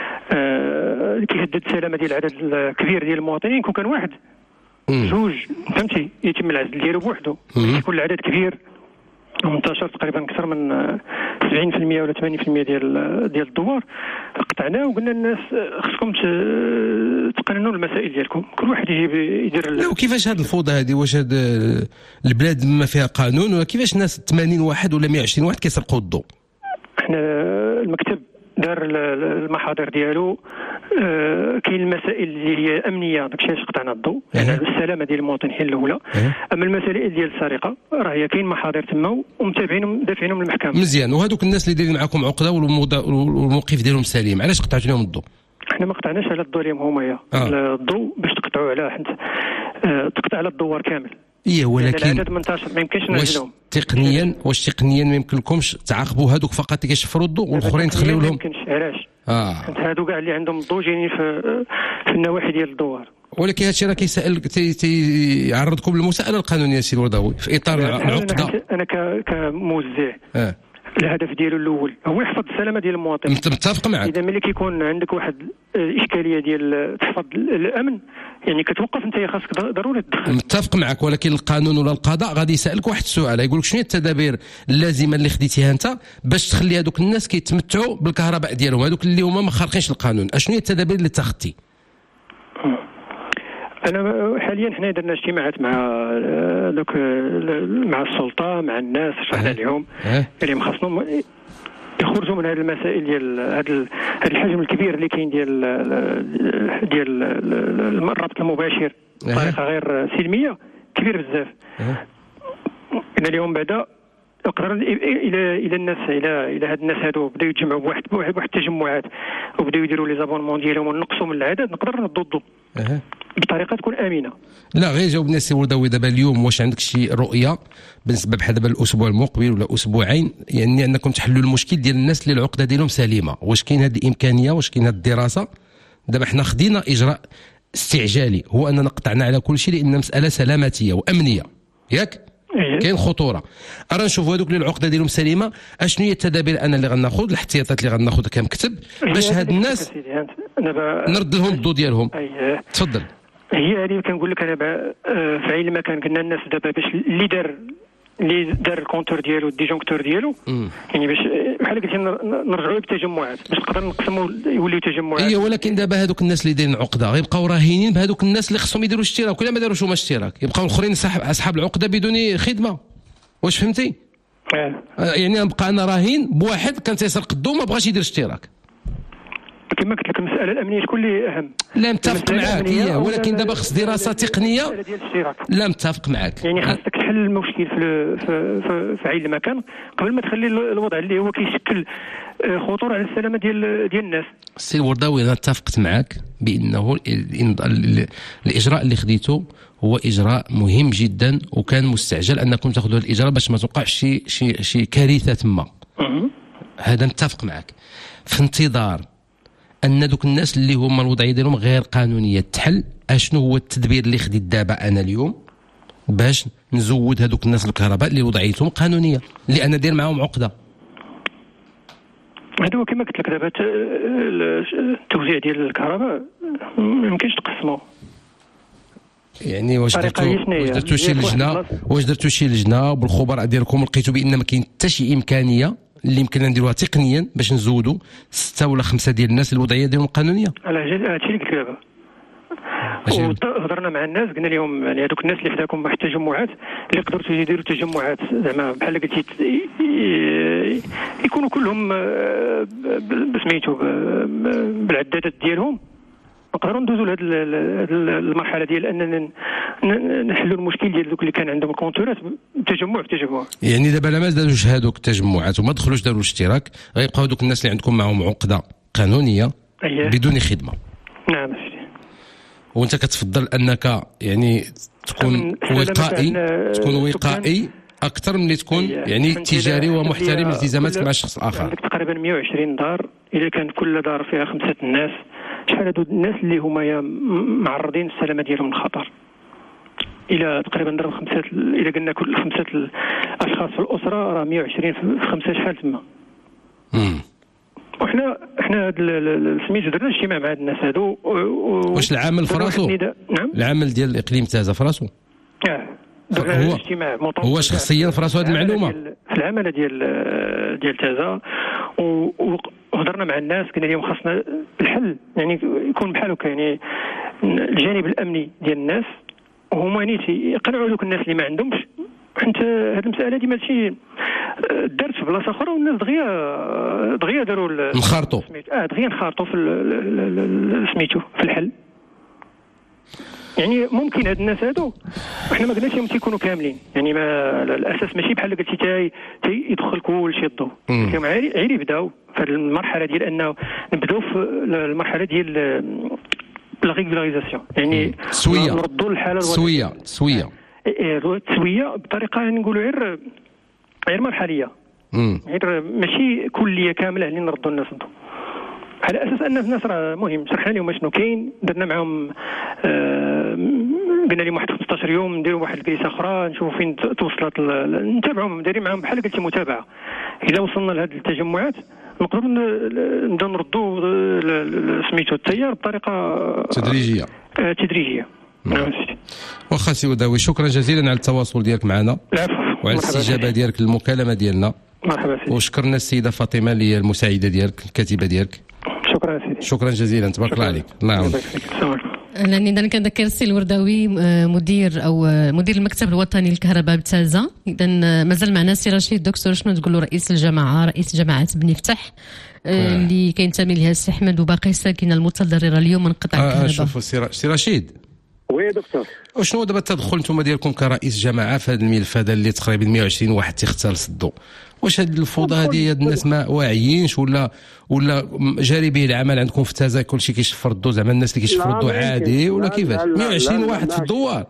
آه كيهدد السلامه ديال العدد الكبير ديال المواطنين، كون كان واحد مم. جوج فهمتي يتم العزل ديالو بوحدو، كيكون العدد كبير منتشر تقريبا اكثر من سبعين بالمئة ولا ثمانين بالمئة ديال ديال الدوار قطعناه، وقلنا للناس خصكم تقننوا المسائل ديالكم، كل واحد يجيب يدير. لا وكيفاش هذه الفوضى هذه؟ واش هاد البلاد ما فيها قانون ولا كيفاش الناس ثمانين واحد ولا مية وعشرين واحد كيسرقوا الضوء؟ احنا المكتب دار المحاضر ديالو، آه كاين المسائل اللي هي امنيه، داكشي علاش قطعنا الضوء، يعني السلامه ديال المواطن هي الاولى. أه. اما المسائل ديال السرقه راه هي كاين محاضر تما ومتابعينهم دافعينهم للمحكمه. مزيان. وهذوك الناس اللي دايرين معكم عقده والموقف ديالهم سليم، علاش قطعتوا لهم الضوء؟ احنا ما قطعناش على الضوء ديالهم هما، آه. الضوء باش تقطعوا على حنت آه تقطع على الدوار كامل. ايه ولكن العدد منتشر ما يمكنش نعزلهم. تقنيا واش تقنيا ما يمكنلكمش تعاقبوا هذوك فقط اللي كيشفروا الضوء والاخرين تخليو لهم؟ ما يمكنش. علاش؟ اه هادو كاع اللي عندهم الضوء جايين في في النواحي ديال الدوار. ولكن هذا الشيء راه كيسال تيعرضكم للمساءله القانونيه سي الورداوي في اطار العقده. انا كموزع اه الهدف ديالو الاول هو يحفظ السلامه ديال المواطن. متفق معك. اذا ملي كيكون عندك واحد الاشكاليه ديال تحفظ الامن، يعني كتوقف انت خاصك ضروري تدخل. متفق معك، ولكن القانون ولا القضاء غادي يسالك واحد السؤال، يقول لك شنو هي التدابير اللازمه اللي خديتيها انت باش تخلي هذوك الناس كيتمتعوا بالكهرباء ديالهم، هذوك اللي هما ما خارقينش القانون، اشنو هي التدابير اللي اتخذتي؟ انا حاليا حنا درنا اجتماعات مع دوك مع السلطه مع الناس، شرحنا لهم اللي مخصنهم يخرجوا من هذه المسائل ديال هذا الحجم الكبير اللي كاين ديال ديال الربط المباشر بطريقه غير سلميه كبير بزاف. قلنا لهم بعدا نقدر الى الى الناس الى الى هاد الناس هادو بداو يتجمعوا بواحد بواحد التجمعات وبداو يديروا لي زابونمون ديالهم ونقصوا من العدد، نقدر نضدوا بطريقه تكون امنه. لا غير جاوبنا سي ورداوي دابا اليوم، واش عندك شي رؤيه بالنسبه بحال دابا الاسبوع المقبل ولا اسبوعين، يعني انكم تحلوا المشكل ديال الناس اللي العقده ديالهم سليمه؟ واش كاين هذه الامكانيه؟ واش كاين هذه الدراسه؟ دابا حنا خدينا اجراء استعجالي، هو اننا قطعنا على كل شيء لان مساله سلامتيه وامنيه، ياك؟ كاين خطوره. ارا نشوفوا هذوك اللي العقده ديالهم سليمه، اشنو هي التدابير انا اللي غناخذ، الاحتياطات اللي غناخذها كمكتب باش هاد الناس نرد لهم الضو ديالهم. تفضل. هي هذه كنقول لك انا في عين المكان قلنا الناس دابا باش اللي دار اللي دار الكونتور ديالو الديجونكتور ديالو، يعني باش بحال قلتي نرجعوا للتجمعات باش نقدر نقسموا يوليو تجمعات. اي ولكن دابا هذوك الناس اللي دايرين عقده غيبقاو راهنين بهذوك الناس اللي خصهم يديروا اشتراك، ولا ما داروش هما اشتراك يبقاو الاخرين اصحاب العقده بدون خدمه. واش فهمتي؟ اه يعني نبقى انا راهن بواحد كان تيسرق الضو ما بغاش يدير اشتراك. كما قلت لك المساله الامنيه شكون اللي اهم؟ لا متفق معاك هي، ولكن دابا خص دراسه تقنيه. لا متفق معاك، يعني خاصك تحل المشكل في في في, في عين المكان قبل ما تخلي الوضع اللي هو كيشكل خطوره على السلامه ديال ديال الناس. السي الورداوي انا اتفقت معاك بانه الاجراء اللي خديته هو اجراء مهم جدا وكان مستعجل انكم تاخذوا هذا الاجراء باش ما توقعش شي شي شي كارثه تما. هذا نتفق معاك. في انتظار ان دوك الناس اللي هما الوضعيه ديالهم غير قانونيه تحل، اشنو هو التدبير اللي خديت دابا انا اليوم باش نزود هذوك الناس الكهرباء اللي وضعيتهم قانونيه، اللي انا داير معاهم عقده. هذا هو كما قلت لك دابا التوزيع ديال الكهرباء ما يمكنش تقسموه. يعني واش درتوا واش درتوا شي لجنه واش درتوا شي لجنه بالخبراء ديالكم لقيتوا بان ما كاين حتى شي امكانيه اللي يمكننا نديروها تقنيا باش نزودوا ستة ولا خمسة ديال الناس الوضعيه ديالهم القانونيه؟ على هادشي اللي قلت دابا وهضرنا مع الناس قلنا لهم يعني هذوك الناس اللي حداكم واحد التجمعات اللي قدرتوا يديروا تجمعات زعما بحال قلتي يكونوا كلهم بسميتو بالعدادات ديالهم، نقدروا ندوزوا لهذه المرحله ديال اننا نحلوا المشكل ديال دوك اللي كان عندهم الكونتورات تجمع في تجمع. يعني دابا لا ما داروش هذوك التجمعات وما دخلوش داروا الاشتراك، غيبقاو دوك الناس اللي عندكم معهم عقده قانونيه أيه. بدون خدمه. نعم. وانت كتفضل انك يعني تكون وقائي، تكون وقائي اكثر من اللي تكون يعني تجاري ومحترم التزاماتك مع الشخص الاخر. عندك تقريبا مئة وعشرين دار، اذا كان كل دار فيها خمسه الناس، شحال هادو الناس اللي هما معرضين السلامه ديالهم للخطر؟ الى تقريبا ضرب خمسه، اذا قلنا كل خمسه الاشخاص في الاسره راه مئة وعشرين في خمسه شحال تما. امم وحنا حنا سميتو درنا اجتماع مع هاد الناس هادو. واش العامل فراسو؟ نعم العامل ديال الاقليم تازا فراسو؟ اه هو هو شخصيا فراسو هذه المعلومه في العماله ديال ديال تازا، وهضرنا مع الناس قلنا لهم خاصنا الحل يعني يكون بحال هكا، يعني الجانب الامني ديال الناس هما نيتي يقنعوا دوك الناس اللي ما عندهمش. حيت هذه المساله ديما ماشي دارت في بلاصه اخرى والناس دغيا دغيا داروا نخرطوا اه دغيا نخرطوا في سميتو في الحل. يعني ممكن هاد الناس هادو احنا ما قلناش لهم تيكونوا كاملين، يعني ما الاساس ماشي بحال قلتي تاي يدخل كلشي يضو، اليوم غير يبداو في المرحله ديال انه نبداو في المرحله ديال لا ريغولاريزاسيون، يعني سويه نردوا الحاله سويه سويه التسويه بطريقه نقولوا غير غير مرحليه، غير ماشي كليه كامله اللي نردوا الناس ضدو، على اساس ان الناس راه مهم شرحنا لهم شنو كاين، درنا معهم آه قلنا لهم واحد خمسطاش يوم نديروا واحد الجلسه اخرى نشوفوا فين توصلت، نتابعهم دايرين معهم بحال قلتي متابعه. اذا وصلنا لهذه التجمعات نقدروا نبداو نردوا سميتو التيار بطريقه تدريجيه آه تدريجيه. نعم. واخا سي وداوي، شكرا جزيلا على التواصل ديالك معنا وعلى الاستجابه ديالك للمكالمه ديالنا. مرحبا سيدي. وشكرنا السيده فاطمه اللي هي المساعده ديالك الكاتبه ديالك. شكرا سيدي. شكرا جزيلا، تبارك الله عليك. الله يعاونك. لاني انا كنذكر السي الورداوي مدير او مدير المكتب الوطني للكهرباء بتازا. اذا مازال معنا السي رشيد دكتور، شنو تقول له رئيس الجماعه رئيس جماعه بني فتح اللي كينتمي لها السي احمد وباقي الساكنه المتضرره اليوم من قطع الكهرباء. اه شوفوا السي رشيد. وي دكتور، وشنو دابا التدخل نتوما ديالكم كرئيس جماعه في هذا الملف هذا اللي تقريبا مئة وعشرين واحد تيختال صدو؟ واش هاد الفوضى هذه هاد الناس ما واعيينش ولا ولا جاري به العمل عندكم في تازا كلشي كيشفر الضو، زعما الناس اللي كيشفروا الضو عادي ولا كيفاش؟ مئة وعشرين واحد في الدوار؟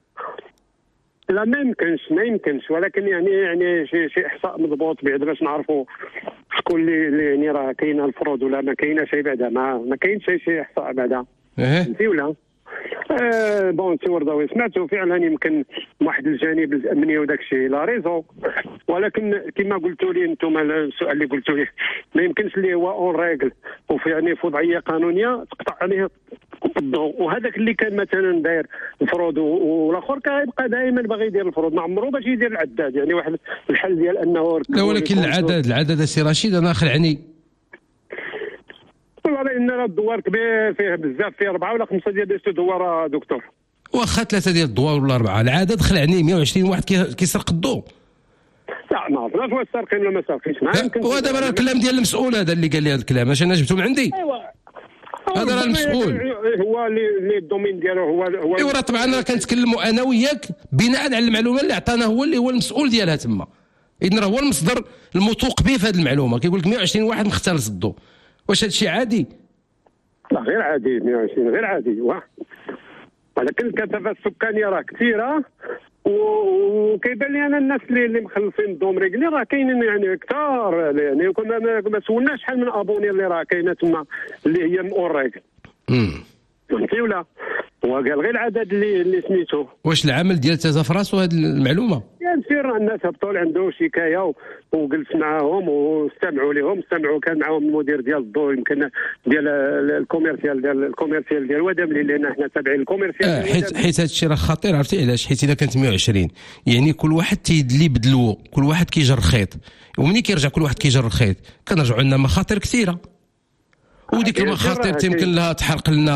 لا ما يمكنش ما يمكنش، ولكن يعني يعني شي شي احصاء مضبوط بعد باش نعرفوا شكون اللي يعني راه كاينه الفروض ولا ما كايناش شي بعدا، ما ما كاينش شي احصاء بعدا. ايه فهمتي ولا؟ آه بون سي ورداوي سمعتوا فعلا يمكن واحد الجانب الامني وداك الشيء لا ريزون، ولكن كما قلتوا لي انتم السؤال اللي قلتوا لي ما يمكنش اللي هو اون ريغل وفي يعني في وضعيه قانونيه تقطع عليه الضوء، وهذاك اللي كان مثلا داير الفروض والاخر كيبقى دائما باغي يدير الفروض، ما عمرو باش يدير العداد، يعني واحد الحل ديال انه لا ولكن العدد العدد السي رشيد انا خلعني والله لان الدوار كبير فيه بزاف، فيه اربعه ولا خمسه ديال الدوار دكتور. واخا ثلاثه ديال الدوار ولا اربعه، العدد خلعني مئة وعشرين واحد كيسرق الضوء. لا ما عرفناش واش سارقين ولا ما سارقينش، ما يمكن. وهذا راه الكلام ديال المسؤول هذا اللي قال لي هذا الكلام، اش انا جبته من عندي؟ ايوا هذا راه المسؤول هو اللي الدومين ديالو هو هو ايوا راه طبعا راه كنتكلموا انا وياك بناء على المعلومه اللي عطانا هو اللي هو المسؤول ديالها تما، اذن راه هو المصدر الموثوق به في هذه المعلومه، كيقول لك مئة وعشرين واحد مختلس الضوء. واش هذا الشيء عادي؟ لا غير عادي، مئة وعشرين غير عادي، واه ولكن الكثافه السكانيه راه كثيره وكيبان لي انا الناس اللي اللي مخلصين الدوم ريغلي راه كاينين يعني كثار، يعني كنا ما سولناش شحال من ابوني اللي راه كاينه تما اللي هي اون ريغل. امم فهمتي ولا؟ هو قال غير العدد اللي اللي سميتو. واش العمل ديال تازا في راسو هذه المعلومه؟ يعني سير الناس هبطوا عنده شكايه وجلس معاهم واستمعوا لهم، استمعوا كان معاهم المدير ديال الضوء يمكن ديال الكوميرسيال ديال الكوميرسيال ديال ودملي، لان حنا تابعين الكوميرسيال. آه حيت حيت هذا الشيء راه خطير، عرفتي علاش؟ حيت اذا كانت مئة وعشرين يعني كل واحد تيدلي بدلو، كل واحد كيجر خيط، ومني كيرجع كل واحد كيجر الخيط كنرجعوا لنا مخاطر كثيره، وديك المخاطر تيمكن لها تحرق لنا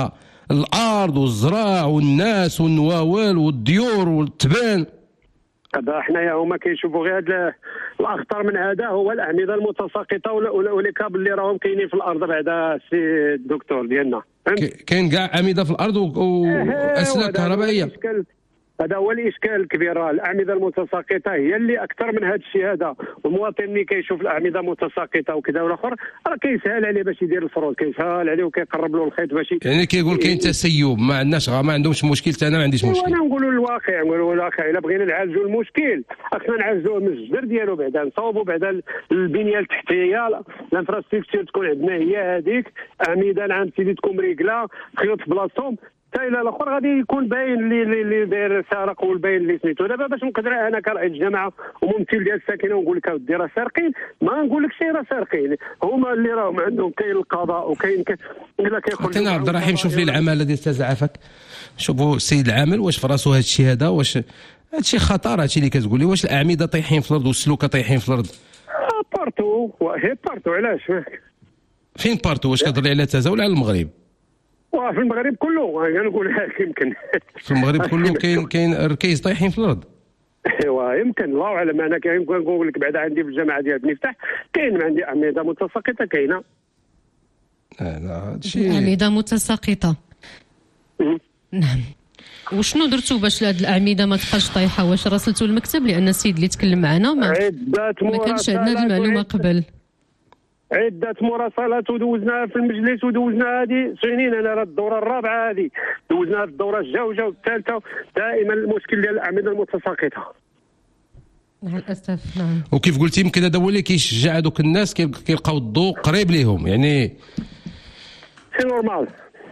الارض والزراع والناس والنواوال والديور والتبان. دابا حنايا هما كيشوفوا غير هاد الاخطر من هذا هو الاعمده المتساقطه ولي كابل اللي راهم كاينين في الارض بعد السي الدكتور ديالنا. كاين كاع اعمده في الارض واسلاك كهربائيه. هذا هو الاشكال الكبير. الاعمده المتساقطه هي اللي اكثر من هذا الشيء هذا. والمواطن اللي كيشوف الاعمده متساقطه وكذا والاخر راه كيسهل عليه باش يدير الفروض، كيسهل عليه وكيقرب له الخيط باش يعني كيقول كاين تسيب ما عندناش ما عندهمش مشكل. انا ما عنديش مشكل. وانا نقولوا الواقع نقولوا الواقع الا بغينا نعالجوا المشكل خصنا نعالجوه من الجذر ديالو، بعدا نصاوبوا بعدا البنيه التحتيه الانفراستركتور تكون عندنا هي هذيك. اعمده نعم سيدي تكون مريقله خيوط في بلاصتهم حتى الى الاخر غادي يكون باين اللي اللي داير سارق والباين اللي سميتو. دابا باش نقدر انا كرئيس جماعه وممثل ديال الساكنه ونقول لك اودي راه سارقين، ما نقول لكش راه سارقين، هما اللي راهم عندهم كاين القضاء وكاين الا كيخرج. عطينا عبد الرحيم شوف لي العماله ديال استاذ شوفوا السيد العامل واش في راسو هذا الشيء هذا، واش هذا الشيء خطر هذا الشيء اللي كتقول لي، واش الاعمده طايحين في الارض والسلوكه طايحين في الارض؟ اه بارتو وهي بارتو. علاش فين بارتو؟ واش كتهضر على تازا ولا على المغرب؟ وفي المغرب كله نقول لك يمكن في المغرب كله كاين كاين ركيز طايحين في الارض. ايوا يمكن الله اعلم. انا كيمكن نقول لك بعدا عندي في الجامعه ديال بن مفتاح كاين عندي اعمده متساقطه كاينه. اه لا هادشي اعمده متساقطه. نعم. وشنو درتوا باش هاد الاعمده ما تبقاش طايحه؟ واش راسلتوا المكتب؟ لان السيد اللي تكلم معنا ما ما كانش عندنا هذه المعلومه قبل. عدة مراسلات ودوزناها في المجلس ودوزنا هذه سنين. انا راه الدوره الرابعه هذه دوزناها في الدوره الجوجه والثالثه. دائما المشكل ديال الاعمده المتساقطه مع الاسف. نعم. وكيف قلتي يمكن هذا هو اللي كيشجع هذوك الناس كيلقاو الضوء قريب ليهم يعني سي نورمال.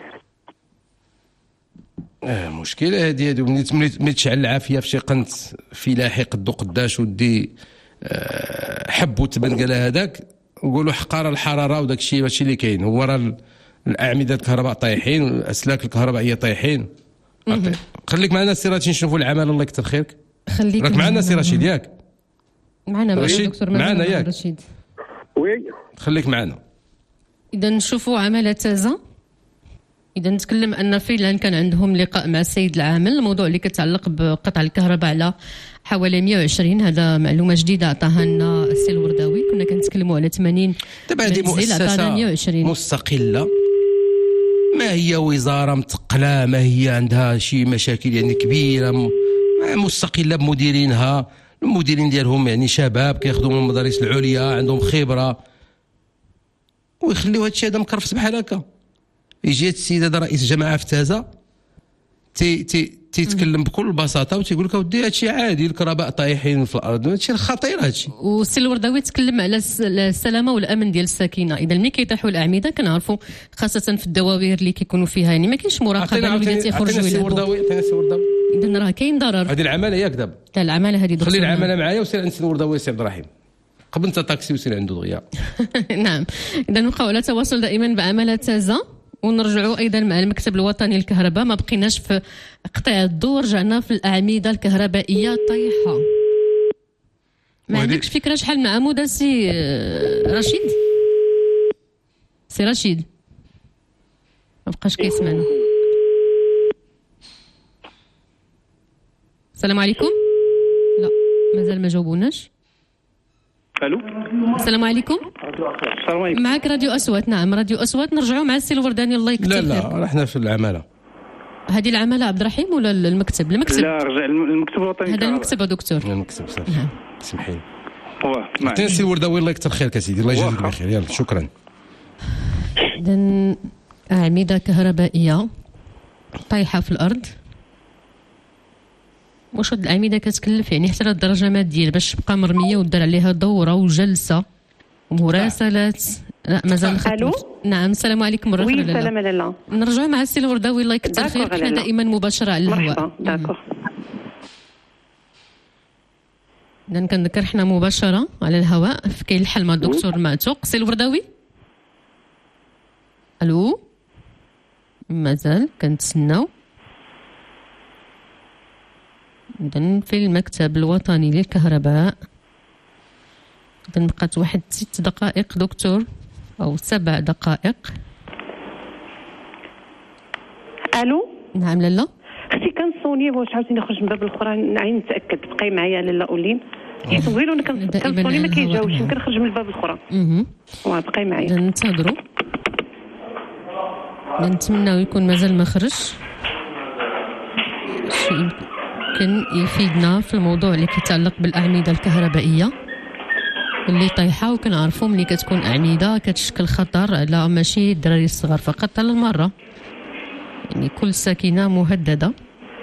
اه مشكله هذه هذه ملي تشعل العافيه في شي قنت في لاحق الضوء قداش ودي أه حب وتبان قال هذاك نقولوا حقاره الحراره وداك الشيء ماشي اللي كاين. هو راه الاعمده الكهرباء طايحين والاسلاك الكهربائيه طايحين. خليك معنا السي رشيد نشوفوا العمل الله يكثر خيرك. خليك راك معنا السي رشيد ياك؟ معنا معنا دكتور معنا ياك رشيد. وي خليك معنا. اذا نشوفوا عماله تازا. اذا نتكلم ان فعلا كان عندهم لقاء مع السيد العامل، الموضوع اللي كتعلق بقطع الكهرباء على حوالي مئة وعشرين. هذا معلومه جديده عطاها لنا السي الورداوي. كنا كنتكلموا على ثمانين دابا هذه مؤسسه مستقله، ما هي وزاره متقله، ما هي عندها شي مشاكل يعني كبيره، مستقله بمديرينها. المديرين ديالهم يعني شباب كياخذوا من المدارس العليا عندهم خبره، ويخليو هذا الشيء هذا مكرفس بحال هكا. يجي السيد هذا رئيس الجماعه في تازا تي تي تيتكلم بكل بساطه وتيقول لك اودي هادشي عادي الكهرباء طايحين في الارض، هادشي خطير هادشي. والسي الورداوي تكلم على السلامه والامن ديال الساكنه. اذا ملي كيطيحوا الاعمده كنعرفوا خاصه في الدواوير اللي كيكونوا فيها يعني ما كاينش مراقبه الوليدات يخرجوا يلعبوا. اذا راه كاين ضرر. هذه العماله ياك دابا؟ لا العماله هذه خلي العماله معايا وسير عند السي الورداوي السي عبد الرحيم قبل انت طاكسي وسير عنده دغيا. نعم. اذا نبقاو على تواصل دائما بعماله تازا ونرجعوا ايضا مع المكتب الوطني للكهرباء. ما بقيناش في قطاع الضوء، رجعنا في الاعمده الكهربائيه طايحه. ما عندكش فكره شحال من عمود سي رشيد؟ سي رشيد ما بقاش كيسمعنا. السلام عليكم. لا مازال ما جاوبوناش. الو السلام عليكم. السلام عليكم. معك راديو اصوات. نعم راديو اصوات. نرجعوا مع السي الورداني الله يكثر. لا لا احنا في العماله. هذه العماله عبد الرحيم ولا المكتب؟ المكتب لا رجع المكتب الوطني. هذا المكتب يا دكتور. المكتب صافي. سمحي لي. واه عطيني السي الورداوي الله يكثر خيرك سيدي الله يجزيك بخير. يلا شكرا. اذا اعمده كهربائيه طايحه في الارض. واش هاد الاعمده كتكلف يعني حتى للدرجه ماديه باش تبقى مرميه ودار عليها دوره وجلسه ومراسلات؟ لا مازال الو. نعم السلام عليكم مره اخرى. وي سلام لاله. نرجعوا مع السي الورداوي الله يكثر خيرك. حنا دائما مباشره على الهواء. داكور. اذا كنذكر حنا مباشره على الهواء في كاين الحل مع الدكتور معتوق. سي الورداوي الو مازال كنتسناو. إذن في المكتب الوطني للكهرباء. إذن بقات واحد ست دقائق دكتور أو سبع دقائق. الو نعم لالا اختي كنصوني واش عاوتاني نخرج من باب الاخرى نعين نتاكد بقاي معايا لالا اولين حيت طويل وانا كنصوني ما كيجاوبش يمكن نخرج من الباب الاخرى اها بقاي معايا ننتظروا نتمناو يكون مازال ما خرج شي يمكن يفيدنا في الموضوع اللي كيتعلق بالاعمده الكهربائيه اللي طايحه وكنعرفوا ملي كتكون اعمده كتشكل خطر على ماشي الدراري الصغار فقط على المره يعني كل ساكنه مهدده.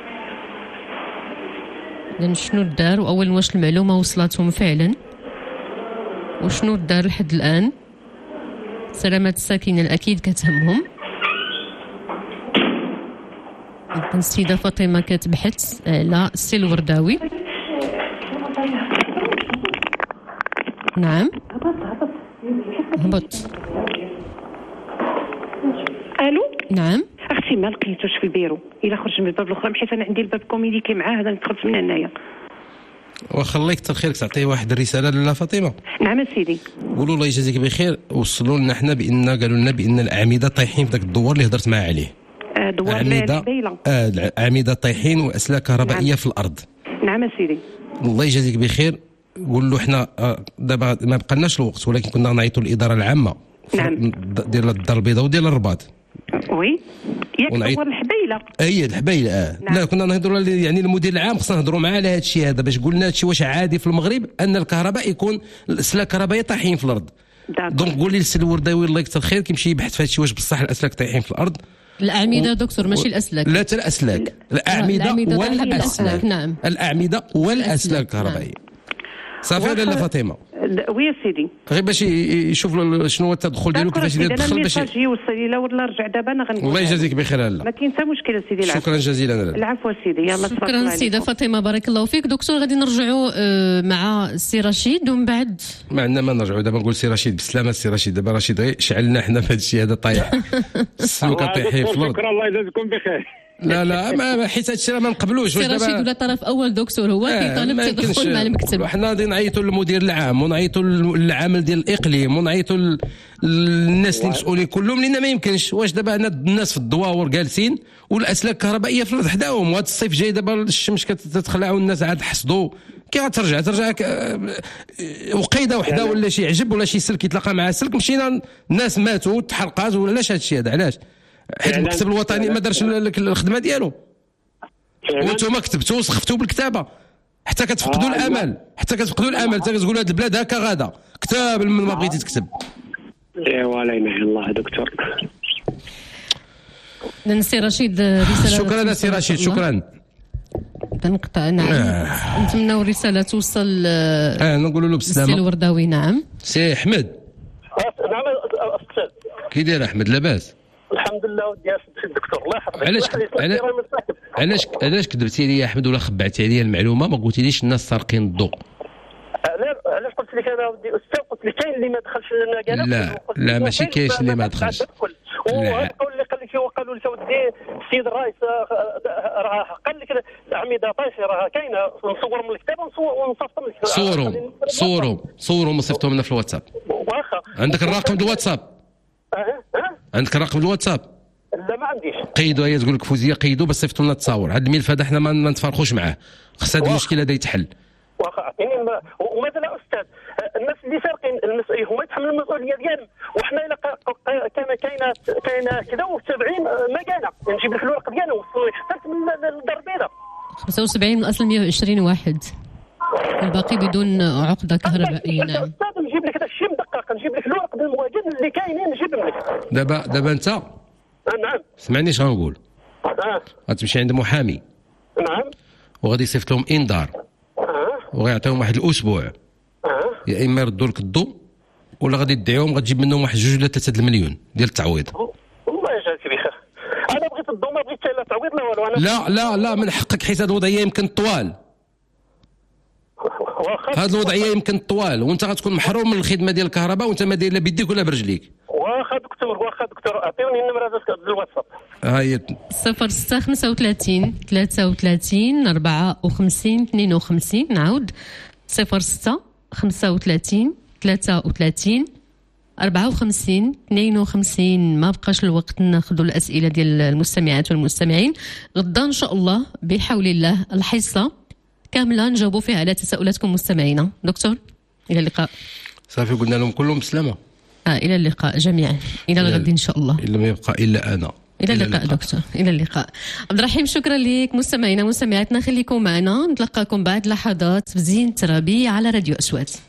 لأن شنو دار وأول واش المعلومة وصلتهم فعلا وشنو دار لحد الآن سلامة الساكنة الأكيد كتهمهم. السيدة فاطمة كتبحث على السي الورداوي. نعم هبط. الو نعم اختي ما لقيتوش في البيرو الا خرج من الباب الاخرى حيت انا عندي الباب كوميديكي معاه هذا ندخل من هنايا. واخا الله يكثر خيرك تعطيه واحد الرساله لاله فاطمه. نعم سيدي قولوا الله يجازيك بخير وصلوا لنا حنا بان قالوا لنا بان الاعمده طايحين في ذاك الدوار اللي هضرت معاه عليه. آه دوار اعمده اه الاعمده طايحين واسلاك كهربائيه نعم. في الارض. نعم سيدي الله يجازيك بخير. قول له حنا دابا ما بقالناش الوقت ولكن كنا نعيطوا للاداره العامه نعم ديال الدار البيضاء وديال الرباط. وي ياك ونعيط... هو الحبيله اي الحبيله اه نعم. لا كنا نهضروا يعني المدير العام خصنا نهضروا معاه على هذا الشيء هذا باش قلنا هذا الشيء واش عادي في المغرب ان الكهرباء يكون الاسلاك الكهربائيه طايحين في الارض. دونك قول لي للسي الورداوي الله يكثر خير كيمشي يبحث في هذا الشيء واش بصح الاسلاك طايحين في الارض. الاعمده و... دكتور ماشي الاسلاك. لا حتى الاسلاك الاعمده والاسلاك نعم الاعمده والاسلاك الكهربائيه. صافي ولا فاطمه؟ وي سيدي غير باش يشوف شنو هو التدخل ديالو كيفاش يدير الدخل باش يوصل لي ولا رجع دابا انا غنقول. الله يجازيك بخير لاله ما كاين حتى مشكل سيدي. العفو شكرا جزيلا لاله. العفو سيدي يلا تبارك الله. شكرا سيده فاطمه بارك الله فيك. دكتور غادي نرجعوا مع السي رشيد ومن بعد ما عندنا ما نرجعوا دابا نقول سي رشيد بالسلامه. السي رشيد دابا رشيد غير شعلنا حنا في هذا الشيء هذا طايح السلوكه طايحين في الارض. شكرا الله يجازيكم بخير. لا لا ما حيت هادشي راه ما نقبلوش. سي رشيد ولا طرف اول دكتور هو كيطالب آه تدخل مع المكتب. حنا غادي نعيطوا للمدير العام ونعيطوا للعامل ديال الاقليم ونعيطوا للناس المسؤولين كلهم لان ما يمكنش. واش دابا هنا الناس في الدواور جالسين والاسلاك الكهربائيه في الارض حداهم وهذا الصيف جاي دابا الشمس كتتخلع والناس عاد حصدوا كي غترجع ترجع وقيده وحده ولا شي عجب ولا شي سلك يتلاقى مع سلك مشينا الناس ماتوا تحرقات ولا علاش هذا الشيء هذا علاش حيت المكتب الوطني ما دارش الخدمه ديالو وانتم كتبتوا وسخفتوا بالكتابه حتى كتفقدوا الامل حتى كتفقدوا الامل حتى كتقولوا هذه البلاد هكا غادا كتاب من ما بغيتي تكتب. ايوا لا اله الا الله دكتور. نسي رشيد رساله. شكرا سي رشيد شكرا. تنقطع نعم آه. نتمناو الرساله توصل اه نقولوا له بالسلامه. السي الورداوي نعم. سي احمد. نعم استاذ. كي داير احمد لاباس؟ الحمد لله ودي الدكتور الله يحفظك. علاش علاش علاش كذبتي عليا احمد ولا خبعتي عليا المعلومه ما قلتيليش الناس سارقين الضوء؟ علاش قلت لك انا ودي استاذ قلت لك كاين اللي ما دخلش لنا لا لا ماشي كاينش اللي ما دخلش. وهذا اللي قال لك وقالوا لك ودي السيد الرئيس راه قال لك الاعمده طايشه راه كاينه نصور من الكتاب ونصيفطهم لك. صورهم صورهم صورهم وصيفطهم لنا في الواتساب. واخا عندك الرقم ديال الواتساب؟ اه اه عندك الرقم الواتساب؟ لا ما عنديش. قيدوا هي تقول لك فوزيه قيدوا بس صيفطوا لنا التصاور. هذا الملف هذا حنا ما نتفارقوش معاه خص هذه المشكله هذه يتحل. واخا اعطيني وماذا لا استاذ الناس اللي سارقين هما يتحملوا المسؤوليه ديالهم وحنا الا كان كاينه كاينه كذا ومتابعين ما كاينه نجيب لك الورق ديالهم حتى من الدار البيضاء. خمسة وسبعين من اصل مئة وعشرين واحد الباقي بدون عقده كهربائيه. نعم استاذ نجيب لك هذا الشيء مدقق نجيب لك الورق ديال المواجد اللي كاينين نجيبهم لك. دابا دابا انت نعم سمعني اش غنقول. اه غتمشي عند محامي. نعم وغادي يصيفط لهم انذار. اه وغيعطيهم واحد الاسبوع. اه يا اما يردوا لك الضوء ولا غادي تدعيهم غتجيب منهم واحد جوج ولا ثلاثة المليون ديال التعويض. الله يجازيك بخير. انا بغيت الضوء ما بغيتش لا تعويض لا والو. انا لا لا لا من حقك حيت هذه الوضعيه يمكن طوال. هذه الوضعيه يمكن طوال وانت غتكون محروم من الخدمه ديال الكهرباء وانت ما داير لا بيديك ولا برجليك. واخا دكتور واخا دكتور اعطيوني النمره ديال الواتساب. ها هي صفر ستة خمسة وثلاثين ثلاثة وثلاثين أربعة وخمسين اثنين وخمسين. نعود صفر ستة خمسة وثلاثين ثلاثة وثلاثين أربعة وخمسين اثنين وخمسين. ما بقاش الوقت ناخذوا الأسئلة ديال المستمعات والمستمعين. غدا إن شاء الله بحول الله الحصة كاملة نجاوبوا فيها على تساؤلاتكم مستمعينا. دكتور إلى اللقاء. صافي قلنا لهم كلهم بسلامة. آه إلى اللقاء جميعا. إلى الغد إن شاء الله. إلا ما يبقى إلا أنا. إلى اللقاء دكتور. إلى اللقاء. عبد الرحيم شكرا لك. مستمعينا ومستمعاتنا خليكم معنا، نتلقاكم بعد لحظات في زين ترابي على راديو أصوات.